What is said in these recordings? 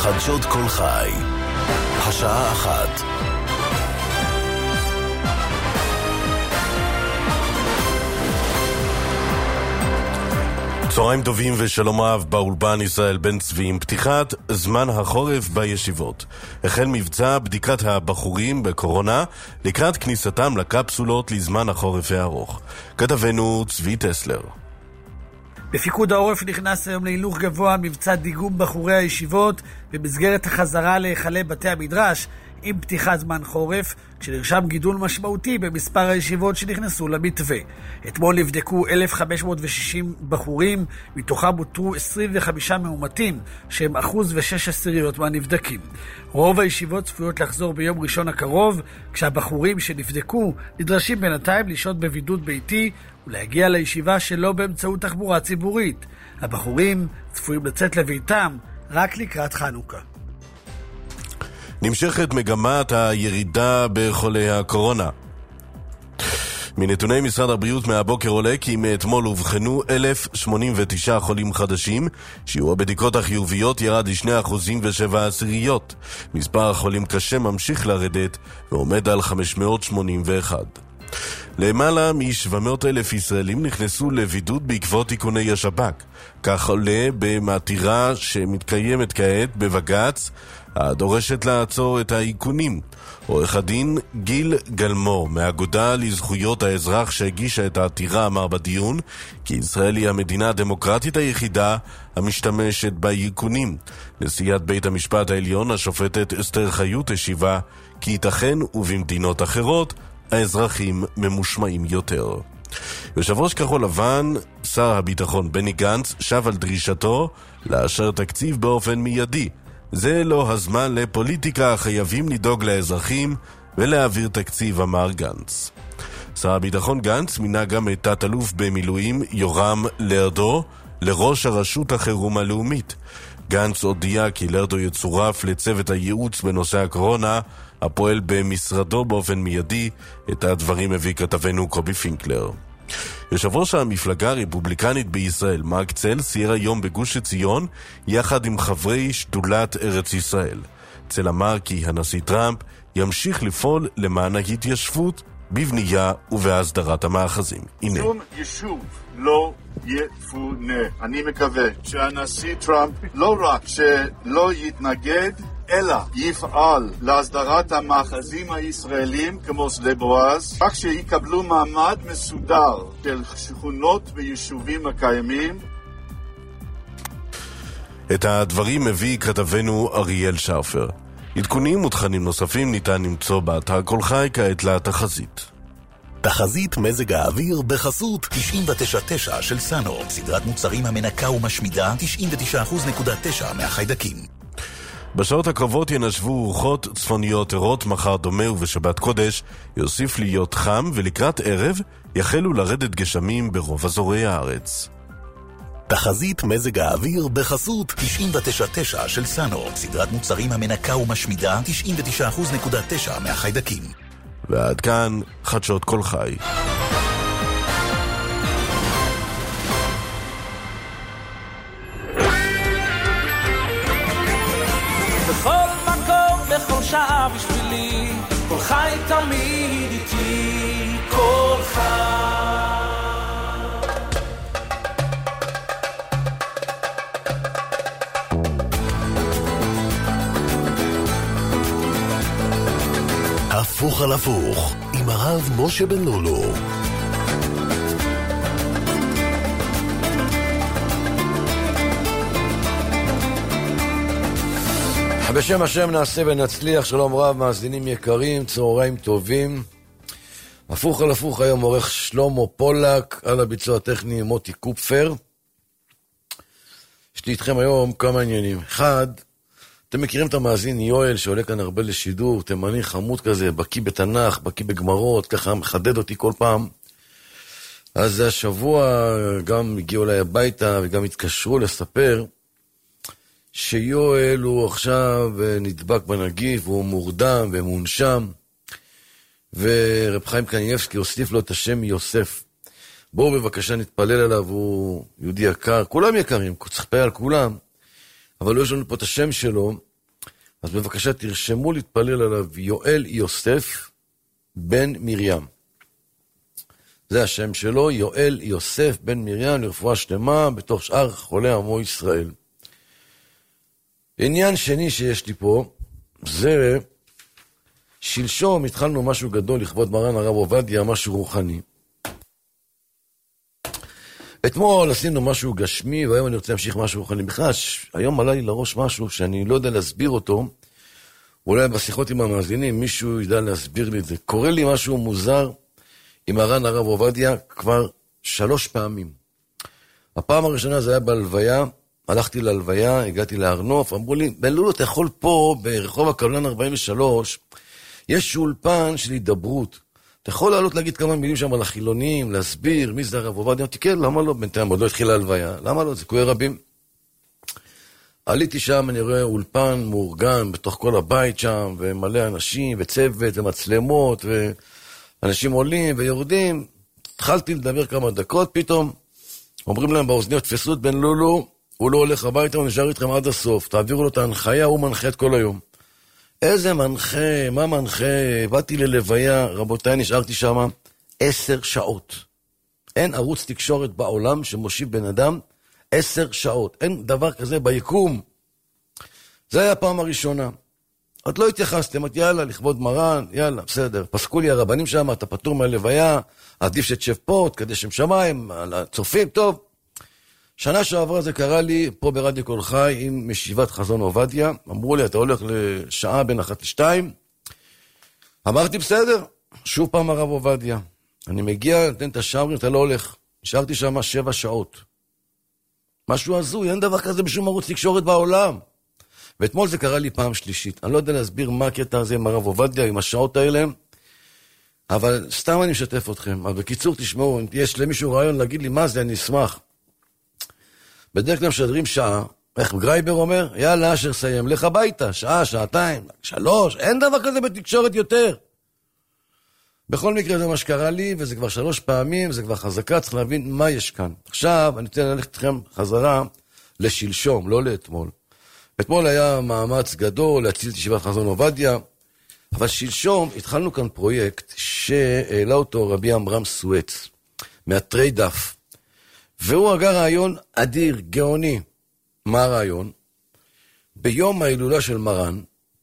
חדשות כל חי, השעה 1. צהריים טובים ושלום רב, באולפן ישראל בן צבי עם פתיחת זמן החורף בישיבות. החל מבצע בדיקת הבחורים בקורונה לקראת כניסתם לקפסולות לזמן החורף הארוך. כתבנו צבי טסלר. בפיקוד העורף נכנס היום להילוך גבוה מבצע דיגום בחורי הישיבות במסגרת החזרה להיכלי בתי המדרש עם פתיחת זמן חורף, כשנרשם גידול משמעותי במספר הישיבות שנכנסו למתווה. אתמול נבדקו 1,560 בחורים, מתוכם אותרו 25 מאומתים, שהם 1.6% מהנבדקים. רוב הישיבות צפויות לחזור ביום ראשון הקרוב, כשהבחורים שנבדקו נדרשים בינתיים לשהות בבידוד ביתי ולהגיע לישיבה שלא באמצעות תחבורה ציבורית. הבחורים צפויים לצאת לביתם רק לקראת חנוכה. נמשכת מגמת הירידה בחולי הקורונה. מנתוני משרד הבריאות מהבוקר עולה כי מאתמול הובחנו 1,089 חולים חדשים, שיעור הבדיקות החיוביות ירד ל2.7%. מספר החולים קשה ממשיך לרדת ועומד על 581. למעלה מ-700,000 ישראלים נכנסו לבידוד בעקבות תיקוני השב"כ. כך עולה במעתירה שמתקיימת כעת בבג"ץ הדורשת לעצור את האיכונים. עורך הדין גיל גלמור מהאגודה לזכויות האזרח שהגישה את העתירה אמר בדיון כי ישראל היא המדינה הדמוקרטית היחידה המשתמשת באיכונים. נשיאת בית המשפט העליון השופטת אסתר חיות השיבה כי ייתכן ובמדינות אחרות האזרחים ממושמעים יותר. יושב ראש כחול לבן, שר הביטחון בני גנץ, שב על דרישתו לאשר תקציב באופן מיידי. זה לא הזמן לפוליטיקה, חייבים לדאוג לאזרחים ולהעביר תקציב, אמר גנץ. שר הביטחון גנץ מינה גם את תת-אלוף במילואים יורם לרדו לראש הרשות החירום הלאומית. גנץ הודיע כי לרדו יצורף לצוות הייעוץ בנושא הקורונה הפועל במשרדו באופן מיידי. את הדברים הביא כתבנו קובי פינקלר. יושב ראש המפלגה הרפובליקנית בישראל מרק צל סייר היום בגוש עציון יחד עם חברי שדולת ארץ ישראל. צל אמר כי הנשיא טראמפ ימשיך לפעול למען ההתיישבות בבנייה ובהסדרת המאחזים. הנה. שום יישוב לא יפונה. אני מקווה שהנשיא טראמפ לא רק שלא יתנגד אלא יפעל להסדרת המאחזים הישראלים כמו שדה בועז, רק שיקבלו מעמד מסודר של שכונות ויישובים הקיימים. את הדברים מביא כתבנו אריאל שרפר. עדכונים ותכנים נוספים ניתן למצוא באתר כל חי כעת לתחזית. תחזית מזג האוויר בחסות 99.9 של סאנו, סדרת מוצרים המנקה ומשמידה 99.9% מהחיידקים. בשעות הקרובות ינשבו רוחות צפוניות ערות, מחר דומה ובשבת קודש יוסיף להיות חם, ולקראת ערב יחלו לרדת גשמים ברוב אזורי הארץ. תחזית מזג האוויר בחסות 99.9 של סאנו, סדרת מוצרים המנקה ומשמידה 99.9% מהחיידקים. ועד כאן חדשות כל חי. בכל מקום, בכל שעה בשבילי, כל חי תמיד איתי, כל חי. הפוך על הפוך עם הרב משה בן לולו. בשם השם נעשה ונצליח. שלום רב מאזינים יקרים, צהריים טובים. הפוך על הפוך היום עורך שלמה פולק, על הביצוע הטכני מוטי קופפר. יש לי איתכם היום כמה עניינים. אחד, אתם מכירים את המאזין יואל שעולה כאן הרבה לשידור, תימני חמוד כזה, בקי בתנ"ך, בקי בגמרות, ככה מחדד אותי כל פעם. אז השבוע גם הגיעו אליי הביתה וגם התקשרו לספר שיואל הוא עכשיו נדבק בנגיף, והוא מורדם ומונשם, ורב חיים קניאבסקי הוסיף לו את השם יוסף. בואו בבקשה נתפלל עליו, הוא יהודי יקר, כולם יקרים, צריך להתפלל על כולם, אבל לא יש לנו פה את השם שלו, אז בבקשה תרשמו להתפלל עליו יואל יוסף בן מרים. זה השם שלו, יואל יוסף בן מרים, לרפואה שלמה בתוך שאר חולי עמו ישראל. עניין שני שיש לי פה, זה שלשום התחלנו משהו גדול לכבוד מרן הרב עובדיה, משהו רוחני. אתמול עשינו משהו גשמי, והיום אני רוצה להמשיך משהו רוחני. בכלל, היום עלה לי לראש משהו שאני לא יודע להסביר אותו, אולי בשיחות עם המאזינים מישהו ידע להסביר לי את זה. קורה לי משהו מוזר עם מרן הרב עובדיה כבר 3 פעמים. הפעם הראשונה זה היה בהלוויה, הלכתי להלוויה, הגעתי להרנוף, אמרו לי, בן לולו, אתה יכול פה, ברחוב הקבלן 43, יש אולפן של הידברות. אתה יכול לעלות להגיד כמה מילים שם על החילונים, להסביר מי זה הרב עובדיה? אמרתי, כן, למה לא? בינתיים עוד לא התחילה ההלוויה. למה לא? זה קורה רבים. עליתי שם, אני רואה אולפן מאורגן בתוך כל הבית שם, ומלא אנשים, וצוות, ומצלמות, ואנשים עולים ויורדים. התחלתי לדבר כמה דקות, פתאום אומרים להם באוזניות, תפסו את בן לולו, הוא לא הולך הביתה, הוא נשאר איתכם עד הסוף. תעבירו לו את ההנחיה, הוא מנחה את כל היום. איזה מנחה, מה מנחה? באתי ללוויה, רבותיי, נשארתי שם 10 שעות. אין ערוץ תקשורת בעולם שמושיב בן אדם 10 שעות. אין דבר כזה ביקום. זה היה הפעם הראשונה. עוד לא התייחסתם, אמרתי, יאללה, לכבוד מרן, יאללה, בסדר. פסקו לי הרבנים שם, אתה פטור מהלוויה, עדיף שתשב פה, תקדש שם שמיים, על הצופים, טוב. שנה שעברה זה קרה לי פה ברדיו קול חי עם משיבת חזון עובדיה. אמרו לי, אתה הולך לשעה בין 1-2. אמרתי, בסדר. שוב פעם הרב עובדיה. אני מגיע, נותן את השערים, אתה לא הולך. נשארתי שם 7 שעות. משהו הזוי, אין דבר כזה בשום ערוץ תקשורת בעולם. ואתמול זה קרה לי פעם שלישית. אני לא יודע להסביר מה הקטע הזה עם הרב עובדיה, עם השעות האלה. אבל סתם אני משתף אתכם. אבל בקיצור, תשמעו, אם יש למישהו רעיון להגיד לי מה זה, אני אשמח. בדרך כלל משדרים שעה, איך גרייבר אומר? יאללה, אשר סיים, לך הביתה, שעה, שעתיים, 3, אין דבר כזה בתקשורת יותר. בכל מקרה זה מה שקרה לי, וזה כבר 3 פעמים, זה כבר חזקה, צריך להבין מה יש כאן. עכשיו, אני רוצה ללכת אתכם חזרה לשלשום, לא לאתמול. אתמול היה מאמץ גדול להציל את ישיבת חזון עובדיה, אבל שלשום התחלנו כאן פרויקט שהעלה אותו רבי עמרם סואץ, מהטרי דף. והוא הגה רעיון אדיר, גאוני. מה הרעיון? ביום ההילולה של מרן,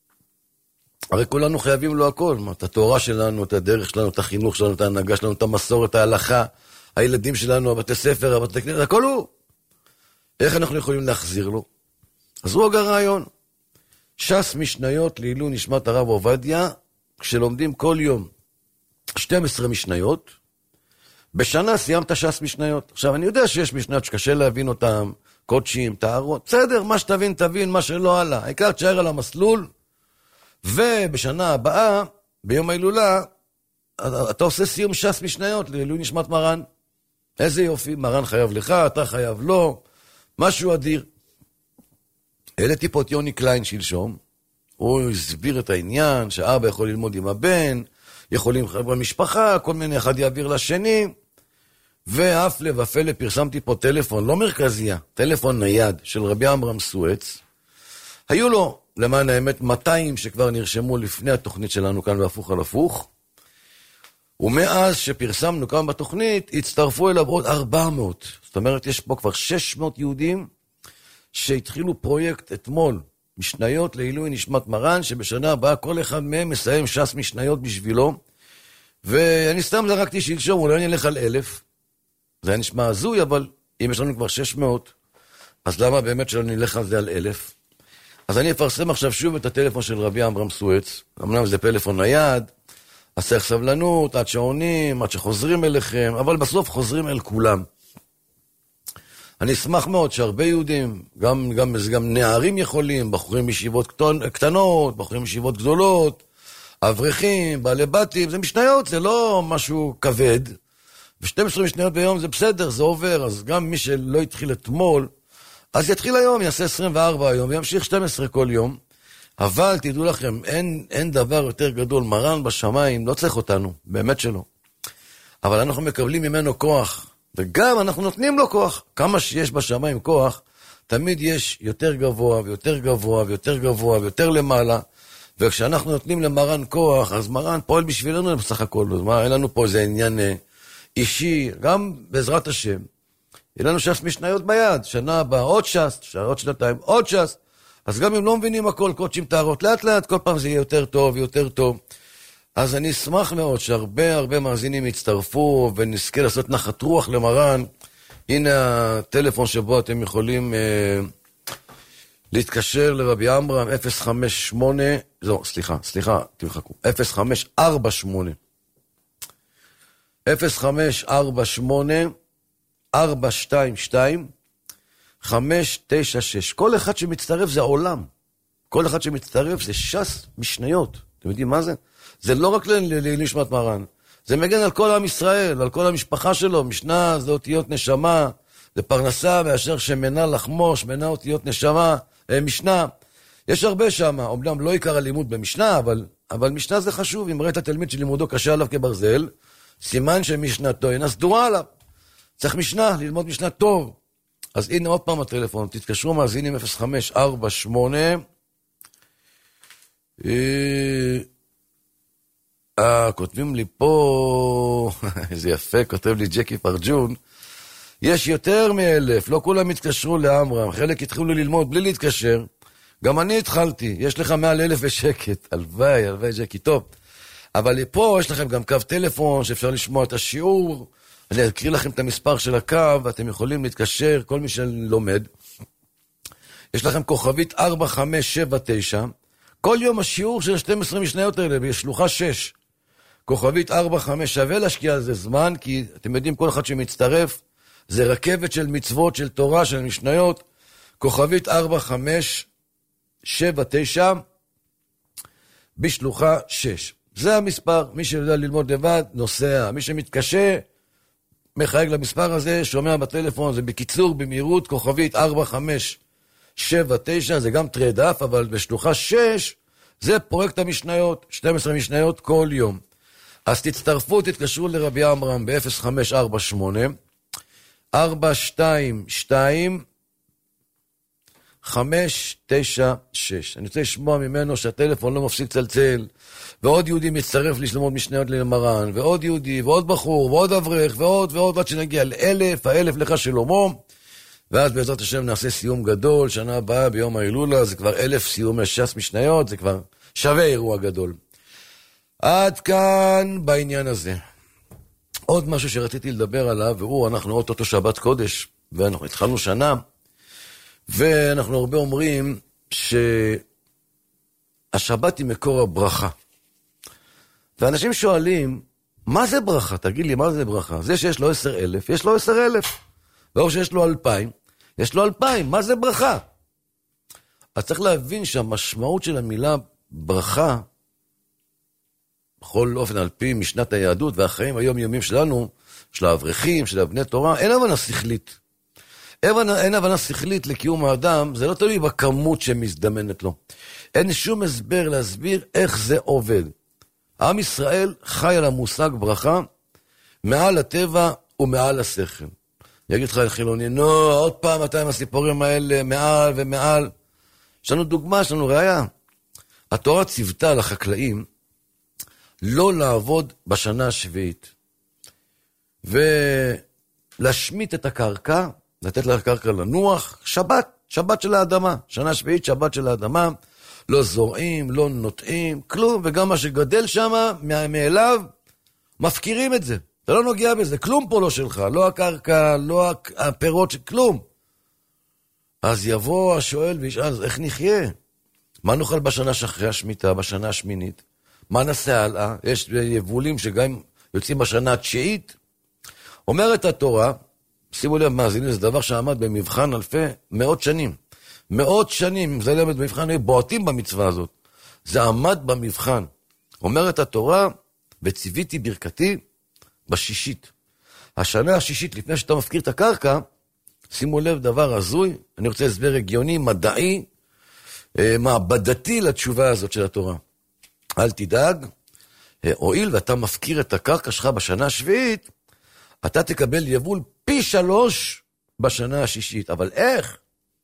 הרי כולנו חייבים לו הכל, את התורה שלנו, את הדרך שלנו, את החינוך שלנו, את ההנהגה שלנו, את המסורת, ההלכה, הילדים שלנו, הבתי ספר, הבתי כנסת, הכל הוא. איך אנחנו יכולים להחזיר לו? אז הוא הגה רעיון. ש"ס משניות לעילוי נשמת הרב עובדיה, כשלומדים כל יום 12 משניות, בשנה סיימת ש"ס משניות. עכשיו, אני יודע שיש משניות שקשה להבין אותם, קודשים, טהרות, בסדר, מה שתבין, תבין, מה שלא עלה. העיקר תשאר על המסלול, ובשנה הבאה, ביום ההילולה, אתה עושה סיום ש"ס משניות לעילוי נשמת מרן. איזה יופי, מרן חייב לך, אתה חייב לו, משהו אדיר. העליתי פה את יוני קליין שלשום, הוא הסביר את העניין, שאבא יכול ללמוד עם הבן, יכולים במשפחה, כל מיני אחד יעביר לשני, ואף לבפלא פרסמתי פה טלפון, לא מרכזייה, טלפון נייד של רבי עמרם סואץ. היו לו, למען האמת, 200 שכבר נרשמו לפני התוכנית שלנו כאן בהפוך על הפוך, ומאז שפרסמנו כאן בתוכנית, הצטרפו אליו עוד 400. זאת אומרת, יש פה כבר 600 יהודים שהתחילו פרויקט אתמול, משניות לעילוי נשמת מרן, שבשנה הבאה כל אחד מהם מסיים ש"ס משניות בשבילו, ואני סתם זרקתי שלשום, אולי אני אלך על 1,000, זה היה נשמע הזוי, אבל אם יש לנו כבר 600, אז למה באמת שלא נלך על זה על 1,000? אז אני אפרסם עכשיו שוב את הטלפון של רבי עמרם סואץ, אמנם זה פלאפון נייד, אז צריך סבלנות, עד שעונים, עד שחוזרים אליכם, אבל בסוף חוזרים אל כולם. אני אשמח מאוד שהרבה יהודים, גם נערים יכולים, בחורים מישיבות קטנות, בחורים מישיבות גדולות, אברכים, בעלי בתים, זה משניות, זה לא משהו כבד, ו12 משניות ביום זה בסדר, זה עובר, אז גם מי שלא התחיל אתמול, אז יתחיל היום, יעשה 24 היום, וימשיך 12 כל יום, אבל תדעו לכם, אין דבר יותר גדול, מרן בשמיים, לא צריך אותנו, באמת שלא. אבל אנחנו מקבלים ממנו כוח, וגם אנחנו נותנים לו כוח. כמה שיש בשמיים כוח, תמיד יש יותר גבוה ויותר גבוה ויותר גבוה ויותר למעלה, וכשאנחנו נותנים למרן כוח, אז מרן פועל בשבילנו בסך הכל. אין לנו פה איזה עניין אישי, גם בעזרת השם. אין לנו ש"ס משניות ביד, שנה הבאה עוד ש"ס, עוד שנתיים עוד ש"ס. אז גם אם לא מבינים הכל, קודשים תארות לאט לאט, כל פעם זה יהיה יותר טוב ויותר טוב. אז אני אשמח מאוד שהרבה מאזינים יצטרפו ונזכה לעשות נחת רוח למרן. הנה הטלפון שבו אתם יכולים להתקשר לרבי עמרם, 058, סליחה, תמחקו, 0548 422 596. כל אחד שמצטרף זה עולם. כל אחד שמצטרף זה ש"ס משניות. אתם יודעים מה זה? זה לא רק לנשמת מרן. זה מגן על כל עם ישראל, על כל המשפחה שלו. משנה זה אותיות נשמה, זה פרנסה, ואשר שמנה לחמו, שמנה אותיות נשמה, משנה. יש הרבה שם, אומנם לא עיקר הלימוד במשנה, אבל משנה זה חשוב. אם ראית התלמיד שלימודו קשה עליו כברזל, סימן שמשנתו אינה סדורה עליו. צריך משנה, ללמוד משנה טוב. אז הנה עוד פעם הטלפון, תתקשרו מאזינים 0548. כותבים לי פה, איזה יפה, כותב לי ג'קי פרג'ון, יש יותר מ1,000, לא כולם התקשרו לעמרם, חלק התחילו ללמוד בלי להתקשר, גם אני התחלתי, יש לך מעל 1,000 ושקט, הלוואי ג'קי, טוב, אבל פה יש לכם גם קו טלפון, שאפשר לשמוע את השיעור, אני אקריא לכם את המספר של הקו, ואתם יכולים להתקשר, כל מי שלומד, יש לכם כוכבית 4579, כל יום השיעור של 12 משניות האלה, בשלוחה 6, כוכבית 45, שווה להשקיע על זה זמן, כי אתם יודעים, כל אחד שמצטרף, זה רכבת של מצוות, של תורה, של משניות, כוכבית 4579, בשלוחה 6. זה המספר, מי שיודע ללמוד לבד, נוסע, מי שמתקשה, מחייג למספר הזה, שומע בטלפון, זה בקיצור, במהירות, כוכבית 4579, זה גם תרי דף, אבל בשלוחה 6, זה פרויקט המשניות, 12 משניות כל יום. אז תצטרפו, תתקשרו לרבי עמרם ב-0548, 422 596. אני רוצה לשמוע ממנו שהטלפון לא מפסיק צלצל, ועוד יהודי מצטרף לשלמות משניות למרן, ועוד יהודי, ועוד בחור, ועוד אברך, ועוד, עד שנגיע ל1,000, 1,000 לך שלמה, ואז בעזרת השם נעשה סיום גדול, שנה הבאה ביום ההילולה, זה כבר 1,000 סיומי ש"ס משניות, זה כבר שווה אירוע גדול. עד כאן בעניין הזה. עוד משהו שרציתי לדבר עליו, והוא, אנחנו אותו שבת קודש, ואנחנו התחלנו שנה, ואנחנו הרבה אומרים שהשבת היא מקור הברכה. ואנשים שואלים, מה זה ברכה? תגיד לי, מה זה ברכה? זה שיש לו 10,000, יש לו 10,000. ואו שיש לו 2,000, יש לו 2,000, מה זה ברכה? אז צריך להבין שהמשמעות של המילה ברכה, בכל אופן על פי משנת היהדות והחיים היומיומיים שלנו, של האברכים, של הבני תורה, אין הבנה שכלית. אין הבנה שכלית לקיום האדם, זה לא תלוי בכמות שמזדמנת לו. אין שום הסבר להסביר איך זה עובד. עם ישראל חי על המושג ברכה, מעל הטבע ומעל השכל. יגיד לך חילוני, עוד פעם אתה עם הסיפורים האלה, מעל ומעל. יש לנו דוגמה, יש לנו ראיה. התורה ציוותה לחקלאים, לא לעבוד בשנה השביעית, ולהשמיט את הקרקע, לתת לקרקע לנוח, שבת של האדמה, שנה שביעית, שבת של האדמה, לא זורעים, לא נוטעים, כלום, וגם מה שגדל שם, מאליו, מפקירים את זה. אתה לא נוגע בזה, כלום פה לא שלך, לא הקרקע, לא הפירות, כלום. אז יבוא השואל וישאל, איך נחיה? מה נאכל בשנה שאחרי השמיטה, בשנה השמינית? מה נעשה הלאה? יש יבולים שגם יוצאים בשנה התשיעית. אומרת התורה, שימו לב מאזינים, זה דבר שעמד במבחן מאות שנים. מאות שנים, זה למד במבחן, היו בועטים במצווה הזאת. זה עמד במבחן. אומרת התורה, וציוויתי ברכתי בשישית. השנה השישית, לפני שאתה מפקיר את הקרקע, שימו לב דבר הזוי, אני רוצה הסבר הגיוני, מדעי, מעבדתי לתשובה הזאת של התורה. אל תדאג, הועיל ואתה מפקיר את הקרקע שלך בשנה השביעית, אתה תקבל יבול פי 3 בשנה השישית. אבל איך?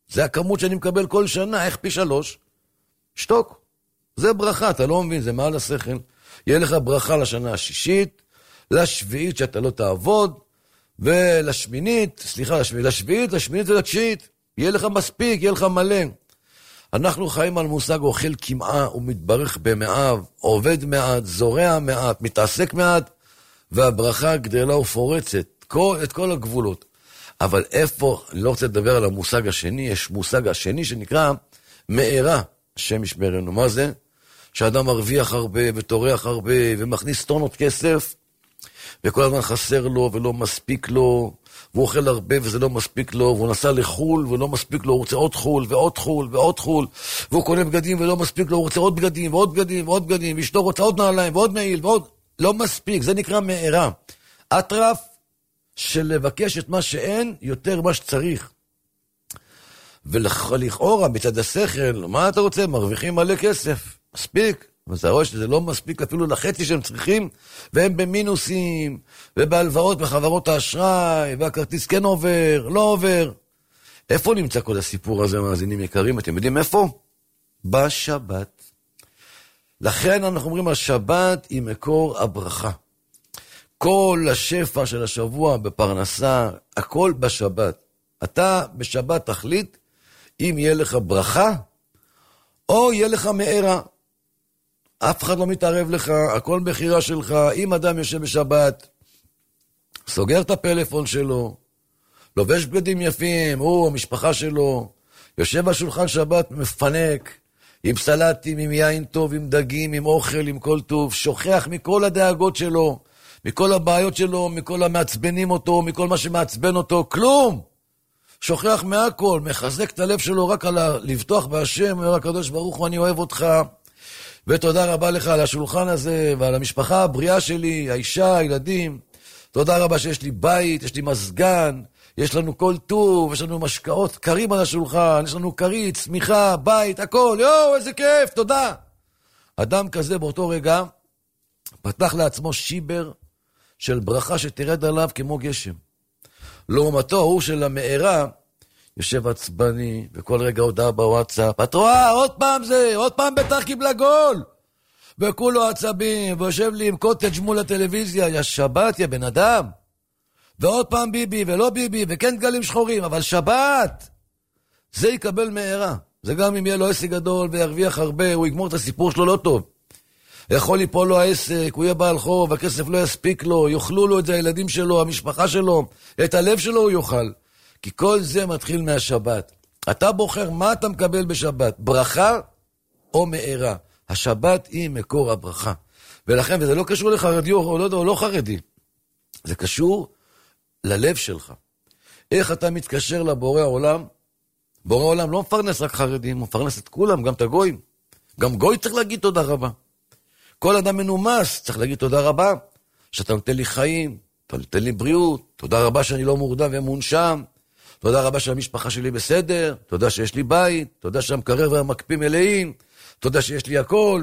זה הכמות שאני מקבל כל שנה, איך פי 3? שתוק. זה ברכה, אתה לא מבין, זה מעל השכל. יהיה לך ברכה לשנה השישית, לשביעית שאתה לא תעבוד, ולשמינית, סליחה, לשביעית, לשמינית ולתשיעית. יהיה לך מספיק, יהיה לך מלא. אנחנו חיים על מושג אוכל כמעה ומתברך במעב, עובד מעט, זורע מעט, מתעסק מעט, והברכה גדלה ופורצת את כל הגבולות. אבל איפה, אני לא רוצה לדבר על המושג השני, יש מושג השני שנקרא מארה, השם ישמרנו. מה זה? שאדם מרוויח הרבה ותורח הרבה ומכניס טונות כסף, וכל הזמן חסר לו ולא מספיק לו, והוא אוכל הרבה וזה לא מספיק לו, והוא נסע לחול ולא מספיק לו, הוא רוצה עוד חול ועוד חול ועוד חול, והוא קונה בגדים ולא מספיק לו, הוא רוצה עוד בגדים ועוד בגדים ועוד בגדים, ואשתו רוצה עוד נעליים ועוד מעיל ועוד, לא מספיק, זה נקרא מארה. אטרף של לבקש את מה שאין יותר מה שצריך. ולכאורה מצד השכל, מה אתה רוצה? מרוויחים מלא כסף, מספיק. ואתה רואה שזה לא מספיק אפילו לחצי שהם צריכים, והם במינוסים, ובהלוואות בחברות האשראי, והכרטיס כן עובר, לא עובר. איפה נמצא כל הסיפור הזה, מאזינים יקרים? אתם יודעים איפה? בשבת. לכן אנחנו אומרים, השבת היא מקור הברכה. כל השפע של השבוע בפרנסה, הכל בשבת. אתה בשבת תחליט אם יהיה לך ברכה, או יהיה לך מארה. אף אחד לא מתערב לך, הכל בחירה שלך. אם אדם יושב בשבת, סוגר את הפלאפון שלו, לובש בגדים יפים, הוא, המשפחה שלו, יושב בשולחן שבת מפנק, עם סלטים, עם יין טוב, עם דגים, עם אוכל, עם כל טוב, שוכח מכל הדאגות שלו, מכל הבעיות שלו, מכל המעצבנים אותו, מכל מה שמעצבן אותו, כלום. שוכח מהכל, מחזק את הלב שלו רק על לבטוח בהשם, אומר הקדוש ברוך הוא, אני אוהב אותך, ותודה רבה לך על השולחן הזה, ועל המשפחה הבריאה שלי, האישה, הילדים. תודה רבה שיש לי בית, יש לי מזגן, יש לנו כל טוב, יש לנו משקאות קרים על השולחן, יש לנו קריץ, צמיחה, בית, הכל, יואו, איזה כיף, תודה. אדם כזה באותו רגע, פתח לעצמו שיבר של ברכה שתרד עליו כמו גשם. לעומתו, הוא של המארה, יושב עצבני, וכל רגע הודעה בוואטסאפ, את רואה, עוד פעם זה, עוד פעם בית"ר קיבלה גול. וכולו עצבים, ויושב לי עם קוטג' מול הטלוויזיה, יא שבת, יא בן אדם. ועוד פעם ביבי, ולא ביבי, וכן דגלים שחורים, אבל שבת. זה יקבל מארה. זה גם אם יהיה לו עסק גדול וירוויח הרבה, הוא יגמור את הסיפור שלו לא טוב. יכול ליפול לו העסק, הוא יהיה בעל חוב, הכסף לא יספיק לו, יאכלו לו את זה הילדים שלו, המשפחה שלו, את הלב שלו הוא יאכל. כי כל זה מתחיל מהשבת. אתה בוחר מה אתה מקבל בשבת, ברכה או מארה. השבת היא מקור הברכה. ולכן, וזה לא קשור לחרדי או לא חרדי, זה קשור ללב שלך. איך אתה מתקשר לבורא העולם? בורא העולם לא מפרנס רק חרדים, הוא מפרנס את כולם, גם את הגויים. גם גוי צריך להגיד תודה רבה. כל אדם מנומס צריך להגיד תודה רבה, שאתה נותן לי חיים, אתה נותן לי בריאות, תודה רבה שאני לא מורדם ומונשם, תודה רבה שהמשפחה שלי בסדר, תודה שיש לי בית, תודה שהמקרר והמקפיא מלאים, תודה שיש לי הכל,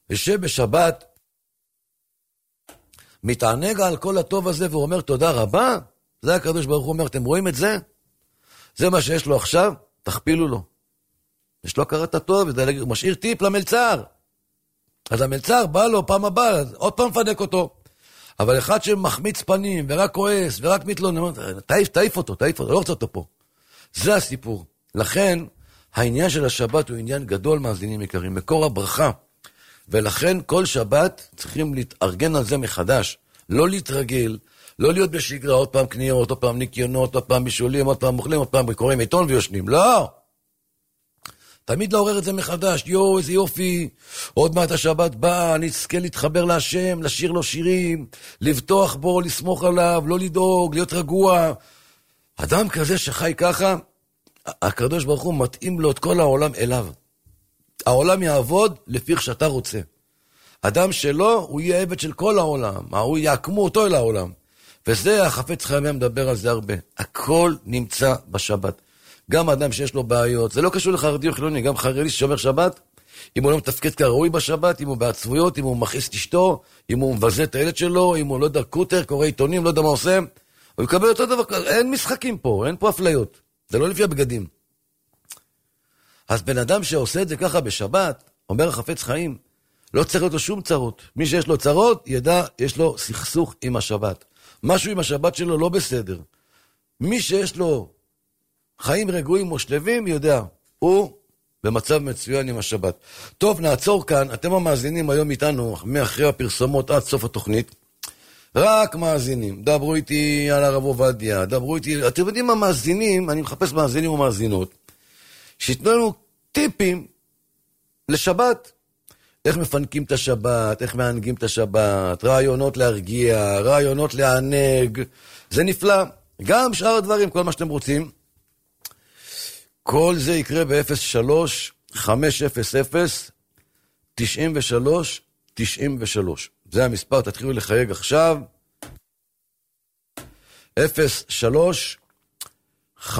ושבשבת מתענג על כל הטוב הזה ואומר תודה רבה, זה הקדוש ברוך הוא אומר, אתם רואים את זה? זה מה שיש לו עכשיו, תכפילו לו. יש לו הכרת הטוב, הוא משאיר טיפ למלצר. אז המלצר בא לו פעם הבאה, עוד פעם פנק אותו. אבל אחד שמחמיץ פנים ורק כועס ורק מתלונן, תעיף אותו, לא רוצה אותו פה. זה הסיפור. לכן, העניין של השבת הוא עניין גדול, מאזינים יקרים, מקור הברכה. ולכן כל שבת צריכים להתארגן על זה מחדש. לא להתרגל, לא להיות בשגרה, עוד פעם קניות, עוד פעם ניקיונות, עוד פעם בישולים, עוד פעם מוכלים, עוד פעם קוראים עיתון ויושנים. לא! תמיד לעורר את זה מחדש, יו, איזה יופי, עוד מעט השבת באה, נזכה להתחבר להשם, לשיר לו שירים, לבטוח בו, לסמוך עליו, לא לדאוג, להיות רגוע. אדם כזה שחי ככה, הקדוש ברוך הוא מתאים לו את כל העולם אליו. העולם יעבוד לפי שאתה רוצה. אדם שלו, הוא יהיה עבד של כל העולם, הוא יעקמו אותו אל העולם. וזה החפץ חיים מדבר על זה הרבה. הכל נמצא בשבת. גם אדם שיש לו בעיות, זה לא קשור לחרדי או חילוני, גם חרדי ששומר שבת, אם הוא לא מתפקד כראוי בשבת, אם הוא בעצבויות, אם הוא מכעיס את אשתו, אם הוא מבזה את הילד שלו, אם הוא לא יודע קוטר, קורא עיתונים, לא יודע מה עושה, הוא יקבל אותו דבר, אין משחקים פה, אין פה אפליות, זה לא לפי הבגדים. אז בן אדם שעושה את זה ככה בשבת, אומר החפץ חיים, לא צריך להיות לו שום צרות. מי שיש לו צרות, ידע, יש לו סכסוך עם השבת. משהו עם השבת שלו לא בסדר. מי שיש לו חיים רגועים או שלווים, יודע, הוא במצב מצוין עם השבת. טוב, נעצור כאן. אתם המאזינים היום איתנו, מאחרי הפרסומות עד סוף התוכנית. רק מאזינים. דברו איתי על הרב עובדיה, דברו איתי, אתם יודעים מה מאזינים, אני מחפש מאזינים ומאזינות, שיתנו לנו טיפים לשבת. איך מפנקים את השבת, איך מענגים את השבת, רעיונות להרגיע, רעיונות לענג, זה נפלא. גם שאר הדברים, כל מה שאתם רוצים. כל זה יקרה ב-03-500-93-93. זה המספר, תתחילו לחייג עכשיו. 03-500-93-93.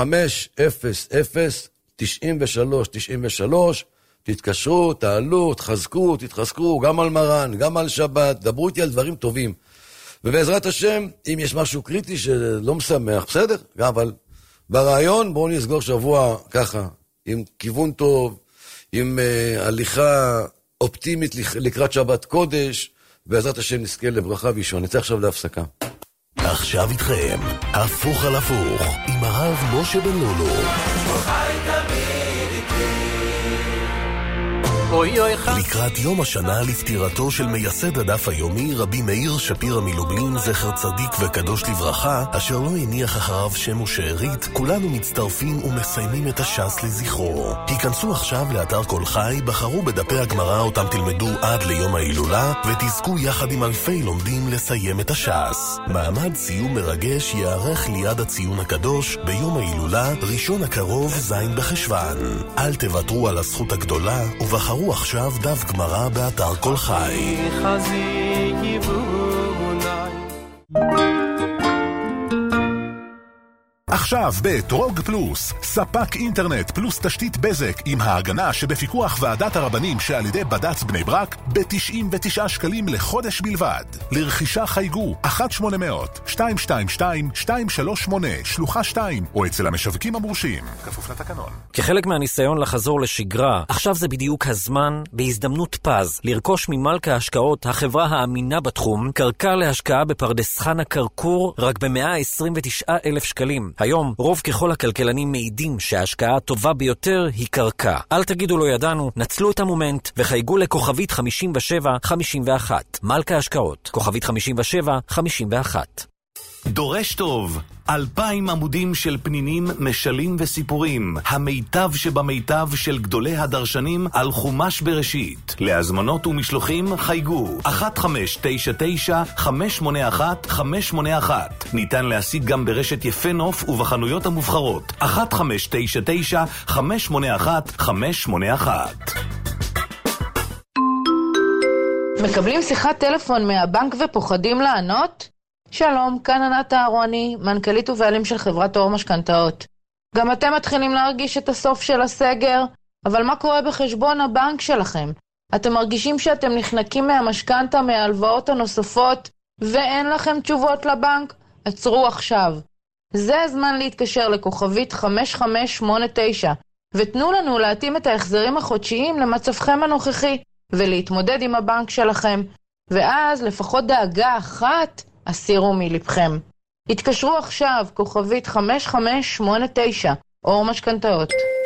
תתקשרו, תעלו, תחזקו, תתחזקו, גם על מרן, גם על שבת, דברו איתי על דברים טובים. ובעזרת השם, אם יש משהו קריטי שלא משמח, בסדר, גם, אבל ברעיון בואו נסגור שבוע ככה, עם כיוון טוב, עם הליכה אופטימית לקראת שבת קודש, בעזרת השם נזכה לברכה וישון. נצא עכשיו להפסקה. עכשיו איתכם, הפוך על הפוך, עם הרב משה בן לולו. לקראת יום השנה לפטירתו של מייסד הדף היומי רבי מאיר שפירא מלובלין זכר צדיק וקדוש לברכה, אשר לא הניח אחריו שם ושארית, כולנו מצטרפים ומסיימים את הש"ס לזכרו. היכנסו עכשיו לאתר כל חי, בחרו בדפי הגמרא אותם תלמדו עד ליום ההילולה, ותזכו יחד עם אלפי לומדים לסיים את הש"ס. מעמד סיום מרגש יערך ליד הציון הקדוש ביום ההילולה, ראשון הקרוב זין בחשוון. אל תוותרו על הזכות הגדולה ובחרו עכשיו דף גמרא באתר כל חי. עכשיו בטרוג פלוס, ספק אינטרנט פלוס תשתית בזק עם ההגנה שבפיקוח ועדת הרבנים שעל ידי בד"ץ בני ברק ב-99 שקלים לחודש בלבד. לרכישה חייגו 1-800-222-238 שלוחה 2 או אצל המשווקים המורשים. כפוף לתקנון. כחלק מהניסיון לחזור לשגרה, עכשיו זה בדיוק הזמן, בהזדמנות פז, לרכוש ממלכה ההשקעות, החברה האמינה בתחום, קרקע להשקעה בפרדס חנה קרקור רק ב-129,000 שקלים. היום רוב ככל הכלכלנים מעידים שההשקעה הטובה ביותר היא קרקע. אל תגידו לא ידענו, נצלו את המומנט וחייגו לכוכבית 5751. מלכה ההשקעות, כוכבית 5751. דורש טוב, 2,000 עמודים של פנינים, משלים וסיפורים, המיטב שבמיטב של גדולי הדרשנים על חומש בראשית. להזמנות ומשלוחים חייגו 1599-581-581. ניתן להשיג גם ברשת יפה נוף ובחנויות המובחרות. 1599-581-581. מקבלים שיחת טלפון מהבנק ופוחדים לענות? שלום, כאן ענת אהרוני, מנכ"לית ובעלים של חברת אור משכנתאות. גם אתם מתחילים להרגיש את הסוף של הסגר, אבל מה קורה בחשבון הבנק שלכם? אתם מרגישים שאתם נחנקים מהמשכנתה, מההלוואות הנוספות, ואין לכם תשובות לבנק? עצרו עכשיו. זה הזמן להתקשר לכוכבית 5589, ותנו לנו להתאים את ההחזרים החודשיים למצבכם הנוכחי, ולהתמודד עם הבנק שלכם. ואז לפחות דאגה אחת הסירו מלבכם. התקשרו עכשיו, כוכבית 5589, אור משכנתאות.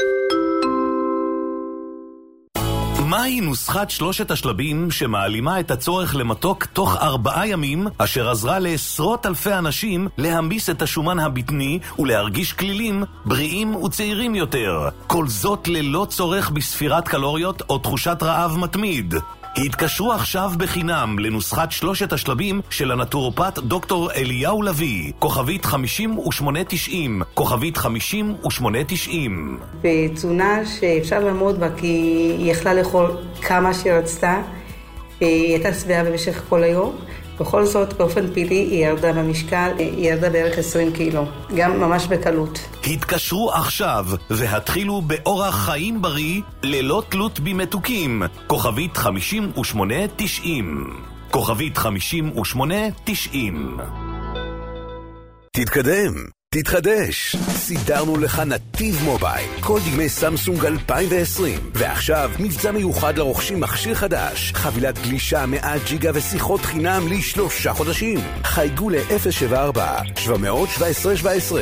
מהי נוסחת 3 השלבים שמעלימה את הצורך למתוק תוך 4 ימים, אשר עזרה לעשרות אלפי אנשים להמיס את השומן הבטני ולהרגיש כלילים, בריאים וצעירים יותר? כל זאת ללא צורך בספירת קלוריות או תחושת רעב מתמיד. התקשרו עכשיו בחינם לנוסחת 3 השלבים של הנטורופט דוקטור אליהו לוי, כוכבית 5890, כוכבית 5890. בתזונה שאפשר לעמוד בה כי היא יכלה לאכול כמה שרצתה, היא הייתה שבעה במשך כל היום. בכל זאת, באופן פעילי היא ירדה במשקל, היא ירדה בערך 20 קילו, גם ממש בקלות. התקשרו עכשיו והתחילו באורח חיים בריא ללא תלות במתוקים. כוכבית 5890. כוכבית 5890. תתקדם. תתחדש. סידרנו לך נתיב מובייל. כל דגמי סמסונג 2020. ועכשיו, מבצע מיוחד לרוכשים מכשיר חדש. חבילת גלישה 100 ג'יגה ושיחות חינם ל3 חודשים. חייגו ל-074-717-17.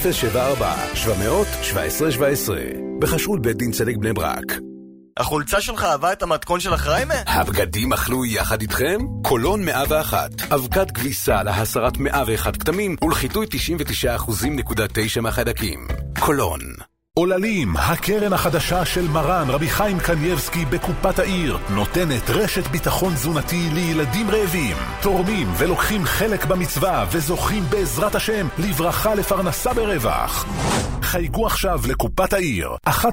074-717-17. בחשרות בית דין צדק בני ברק. החולצה שלך אהבה את המתכון של החריימה? הבגדים אכלו יחד איתכם? קולון 101. אבקת כביסה להסרת 101 כתמים ולחיטוי 99.9% מהחיידקים. קולון. עוללים, הקרן החדשה של מרן רבי חיים קנייבסקי בקופת העיר, נותנת רשת ביטחון תזונתי לילדים רעבים. תורמים ולוקחים חלק במצווה וזוכים בעזרת השם לברכה לפרנסה ברווח. חייגו עכשיו לקופת העיר,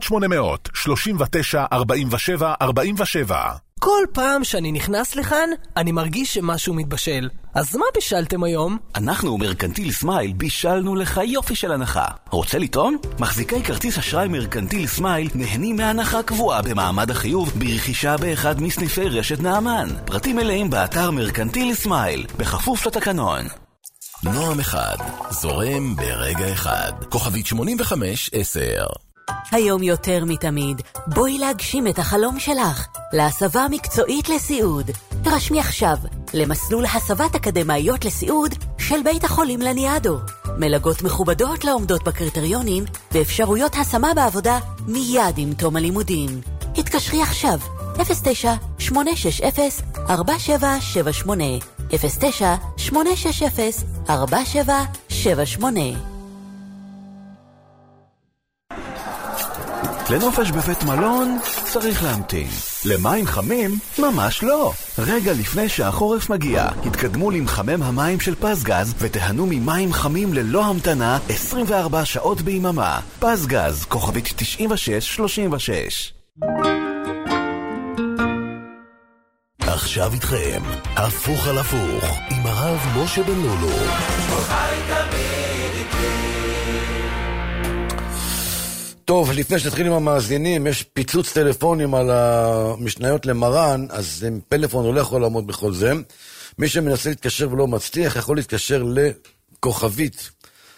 1-800-39-47-47. כל פעם שאני נכנס לכאן, אני מרגיש שמשהו מתבשל. אז מה בישלתם היום? אנחנו מרקנטיל סמייל בישלנו לך יופי של הנחה. רוצה לטעום? מחזיקי כרטיס אשראי מרקנטיל סמייל נהנים מהנחה קבועה במעמד החיוב ברכישה באחד מסניפי רשת נעמן. פרטים מלאים באתר מרקנטיל סמייל, בכפוף לתקנון. נועם אחד, זורם ברגע אחד. כוכבית 8510. היום יותר מתמיד, בואי להגשים את החלום שלך, להסבה מקצועית לסיעוד. תרשמי עכשיו למסלול הסבת אקדמאיות לסיעוד של בית החולים לניאדו. מלגות מכובדות לעומדות בקריטריונים ואפשרויות השמה בעבודה מיד עם תום הלימודים. התקשרי עכשיו 09-860-4778 09-860-4778. לנופש בבית מלון צריך להמתין. למים חמים? ממש לא. רגע לפני שהחורף מגיע, התקדמו למחמם המים של פסגז ותהנו ממים חמים ללא המתנה 24 שעות ביממה. פסגז, כוכבית 9636. עכשיו איתכם, הפוך על הפוך, עם הרב משה בן לולו. טוב, לפני שנתחיל עם המאזינים, יש פיצוץ טלפונים על המשניות למרן, אז עם פלאפון הוא לא יכול לעמוד בכל זה. מי שמנסה להתקשר ולא מצליח, יכול להתקשר לכוכבית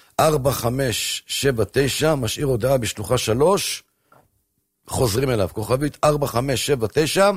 4579, משאיר הודעה בשלוחה 3, חוזרים אליו, כוכבית 4579,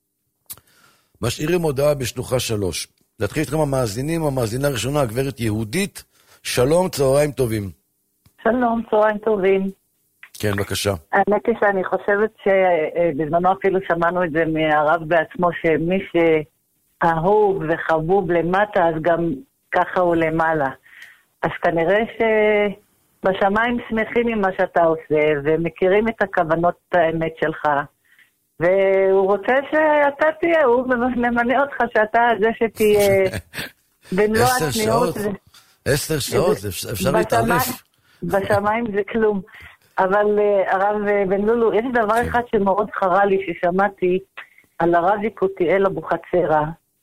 משאירים הודעה בשלוחה 3. להתחיל איתכם המאזינים, המאזינה הראשונה, הגברת יהודית, שלום, צהריים טובים. שלום, צהריים טובים. כן, בבקשה. האמת היא שאני חושבת שבזמנו אפילו שמענו את זה מהרב בעצמו, שמי שאהוב וחבוב למטה, אז גם ככה הוא למעלה. אז כנראה שבשמיים שמחים עם מה שאתה עושה, ומכירים את הכוונות האמת שלך. והוא רוצה שאתה תהיה, הוא ממנה אותך שאתה זה שתהיה במלוא הצניעות. 10 שעות, אפשר להתערף. בשמיים זה כלום. אבל הרב בן לולו, יש דבר אחד שמאוד חרה לי ששמעתי על הרב יקותיאל אבוחצירא,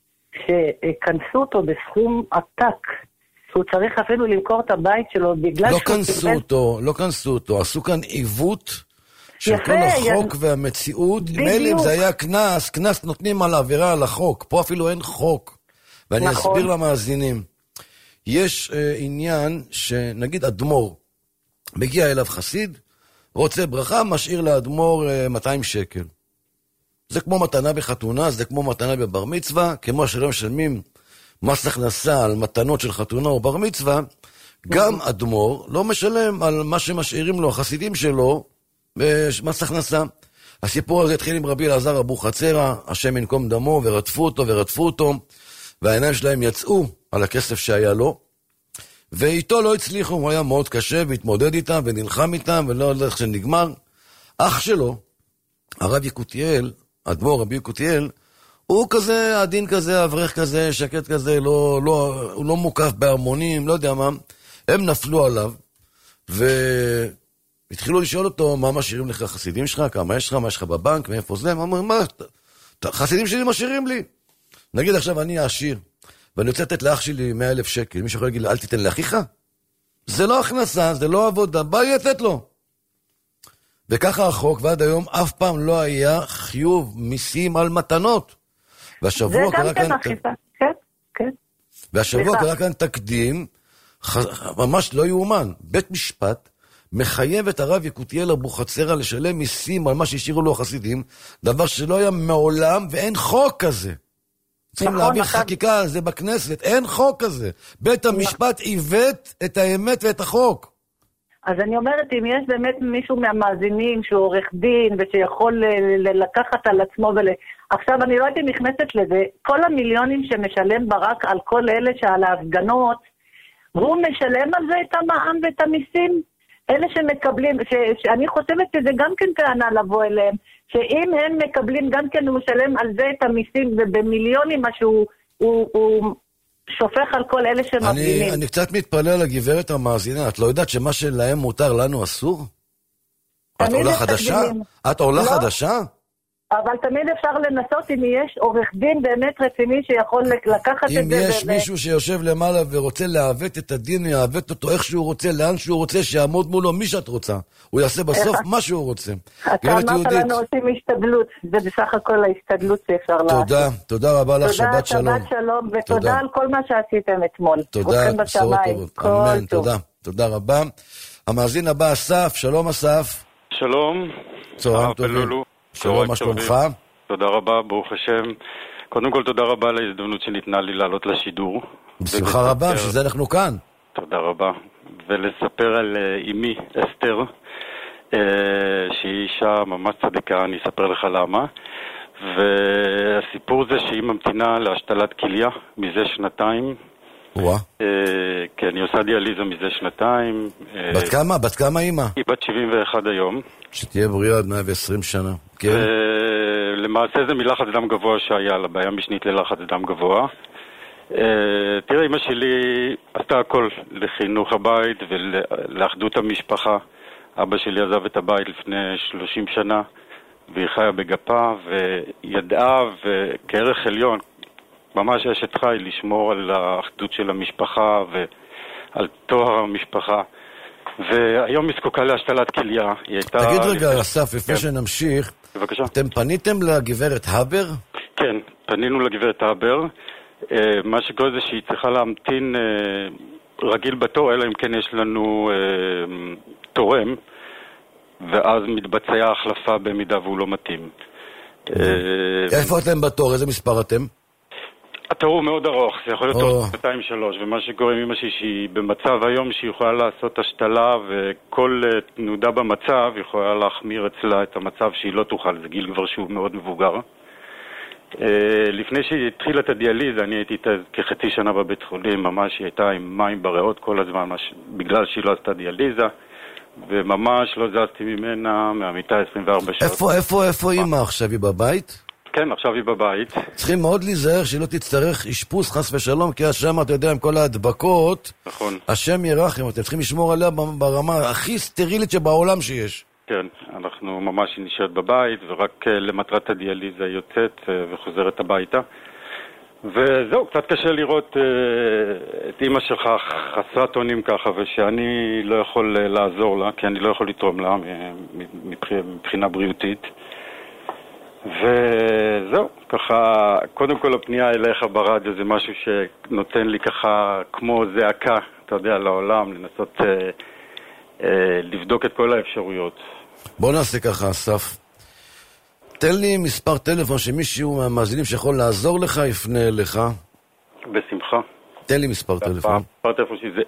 שכנסו אותו בסכום עתק, שהוא צריך אפילו למכור את הבית שלו בגלל לא כנסו אותו, עשו כאן עיוות של כל החוק והמציאות. מילא אם זה היה כנס נותנים על העבירה על החוק, פה אפילו אין חוק. ואני אסביר למאזינים. יש עניין שנגיד אדמו"ר, מגיע אליו חסיד, רוצה ברכה, משאיר לאדמו"ר 200 שקל. זה כמו מתנה בחתונה, זה כמו מתנה בבר מצווה, כמו שלא משלמים מס הכנסה על מתנות של חתונה או בר מצווה, גם אדמו"ר לא משלם על מה שמשאירים לו החסידים שלו במס הכנסה. הסיפור הזה התחיל עם רבי אלעזר אבוחצירא, השם ינקום דמו, ורדפו אותו, והעיניים שלהם יצאו על הכסף שהיה לו, ואיתו לא הצליחו, הוא היה מאוד קשה, והתמודד איתם, ונלחם איתם, ולא יודע איך שנגמר. אח שלו, הרב יקותיאל, אדמו"ר רבי יקותיאל, הוא כזה, עדין כזה, אברך כזה, שקט כזה, הוא לא מוקף בהרמונים, לא יודע מה. הם נפלו עליו, והתחילו לשאול אותו, מה משאירים לך חסידים שלך, כמה יש לך, מה יש לך בבנק, מאיפה זה, מה, חסידים שלי משאירים לי. נגיד עכשיו אני העשיר, ואני רוצה לתת לאח שלי 100,000 שקל, מישהו יכול להגיד לי, אל תיתן לאחיך? זה לא הכנסה, זה לא עבודה, בא לי לתת לו. וככה החוק, ועד היום אף פעם לא היה חיוב מיסים על מתנות. והשבוע קרה כאן... כן. והשבוע קרה כאן תקדים, ממש לא יאומן. בית משפט מחייב את הרב יקותיאל אבוחצירא לשלם מיסים על מה שהשאירו לו החסידים, דבר שלא היה מעולם, ואין חוק כזה. צריכים להעביר חקיקה על זה בכנסת, אין חוק כזה. בית המשפט עיוות את האמת ואת החוק. אז אני אומרת, אם יש באמת מישהו מהמאזינים שהוא עורך דין ושיכול לקחת על עצמו עכשיו אני לא הייתי נכנסת לזה, כל המיליונים שמשלם ברק על כל אלה שעל ההפגנות, הוא משלם על זה את המע"מ ואת המיסים? אלה שמקבלים, שאני חושבת שזה גם כן טענה לבוא אליהם, שאם הם מקבלים גם כן הוא משלם על זה את המיסים ובמיליונים מה שהוא שופך על כל אלה שמפגינים. אני קצת מתפלא על הגברת המאזינה, את לא יודעת שמה שלהם מותר לנו אסור? את עולה חדשה? את עולה חדשה? אבל תמיד אפשר לנסות אם יש עורך דין באמת רציני שיכול לקחת את זה. אם יש מישהו שיושב למעלה ורוצה להוות את הדין, יעוות אותו איך שהוא רוצה, לאן שהוא רוצה, שיעמוד מולו מי שאת רוצה. הוא יעשה בסוף מה שהוא רוצה. אתה אמרת לנו עושים השתדלות, זה בסך הכל ההשתדלות שאפשר לעשות. תודה רבה לך, שבת שלום. שבת שלום, ותודה על כל מה שעשיתם אתמול. תודה, בשורות טובות. אמן, תודה רבה. המאזין הבא, אסף, שלום אסף. שלום. צהריים טובים. שלום, מה שלומך? תודה רבה, ברוך השם. קודם כל, תודה רבה על ההזדמנות שניתנה לי לעלות לשידור. בשמחה רבה, שזה אנחנו כאן. תודה רבה. ולספר על אמי, אסתר, שהיא אישה ממש צדיקה, אני אספר לך למה. והסיפור זה שהיא ממתינה להשתלת כליה מזה שנתיים. וואה. כן, היא עושה דיאליזה מזה שנתיים. בת כמה אימא? היא בת 71 היום. שתהיה בריאה עד 120 שנה. כן. למעשה זה מלחץ דם גבוה שהיה לה, בעיה משנית ללחץ דם גבוה. תראה, אמא שלי עשתה הכל לחינוך הבית ולאחדות המשפחה. אבא שלי עזב את הבית לפני 30 שנה, והיא חיה בגפה, וידעה וכערך עליון, ממש אשת חי, לשמור על האחדות של המשפחה ועל תואר המשפחה. והיום היא זקוקה להשתלת כליה. תגיד רגע, אסף, לפני שנמשיך, בבקשה. אתם פניתם לגברת הבר? כן, פנינו לגברת הבר. מה שקורה זה שהיא צריכה להמתין רגיל בתור, אלא אם כן יש לנו תורם, ואז מתבצע החלפה במידה והוא לא מתאים. איפה אתם בתור? איזה מספר אתם? התור הוא מאוד ארוך, זה יכול להיות תור 2-3, ומה שקורה עם אמא שהיא במצב היום שהיא יכולה לעשות השתלה, וכל תנודה במצב יכולה להחמיר אצלה את המצב שהיא לא תוכל, זה גיל כבר שהוא מאוד מבוגר. לפני שהיא התחילה את הדיאליזה, אני הייתי כחצי שנה בבית חולים, ממש היא הייתה עם מים בריאות כל הזמן, בגלל שהיא לא עשתה דיאליזה, וממש לא זזתי ממנה מהמיטה 24 שעות. איפה אמא עכשיו? היא בבית? כן, עכשיו היא בבית. צריכים מאוד להיזהר שלא תצטרך אשפוז חס ושלום, כי השם, אתה יודע, עם כל ההדבקות, נכון. השם ירחם, אתם צריכים לשמור עליה ברמה הכי סטרילית שבעולם שיש. כן, אנחנו ממש נשארת בבית, ורק למטרת הדיאליזה יוצאת וחוזרת הביתה. וזהו, קצת קשה לראות את אמא שלך חסרת אונים ככה, ושאני לא יכול לעזור לה, כי אני לא יכול לתרום לה מבחינה בריאותית. וזהו, ככה, קודם כל הפנייה אליך ברדיו זה משהו שנותן לי ככה כמו זעקה, אתה יודע, לעולם, לנסות לבדוק את כל האפשרויות. בוא נעשה ככה, אסף. תן לי מספר טלפון שמישהו מהמאזינים שיכול לעזור לך, יפנה אליך. בשמחה. תן לי מספר טלפון. מספר טלפון שלי זה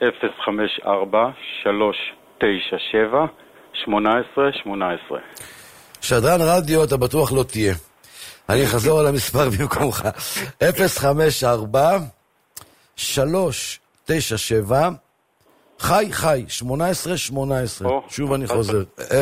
054-397-1818. שדרן רדיו אתה בטוח לא תהיה. אני אחזור על המספר במקומך. 054-397 חי 1818. שוב אני חוזר.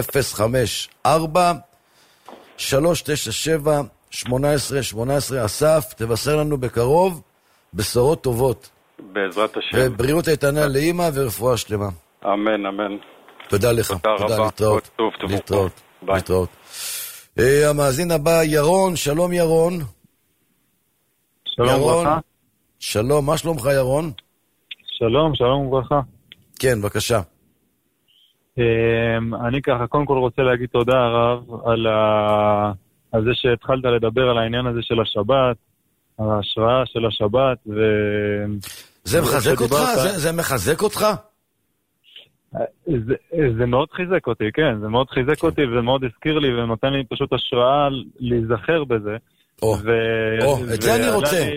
054-397-1818. אסף, תבשר לנו בקרוב בשורות טובות. בעזרת השם. ובריאות איתנה לאמא ורפואה שלמה. אמן, אמן. תודה לך. תודה רבה. להתראות. המאזין הבא, ירון. שלום ירון. שלום וברכה. שלום, מה שלומך ירון? שלום וברכה. כן, בבקשה. אני ככה, קודם כל רוצה להגיד תודה הרב על זה שהתחלת לדבר על העניין הזה של השבת, על ההשראה של השבת, זה מחזק אותך? זה מחזק אותך? זה מאוד חיזק אותי, כן, זה מאוד חיזק אותי וזה מאוד הזכיר לי ונותן לי פשוט השראה להיזכר בזה. את זה אני רוצה.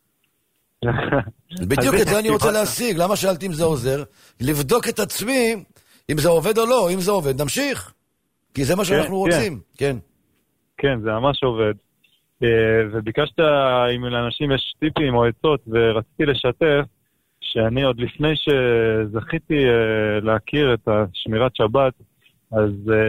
בדיוק את זה אני רוצה להשיג. למה שאלתי אם זה עוזר? לבדוק את עצמי אם זה עובד או לא. אם זה עובד, נמשיך. כי זה מה שאנחנו רוצים. כן. כן, זה ממש עובד. וביקשת אם לאנשים יש טיפים או עצות, ורציתי לשתף שאני עוד לפני שזכיתי להכיר את שמירת שבת, אז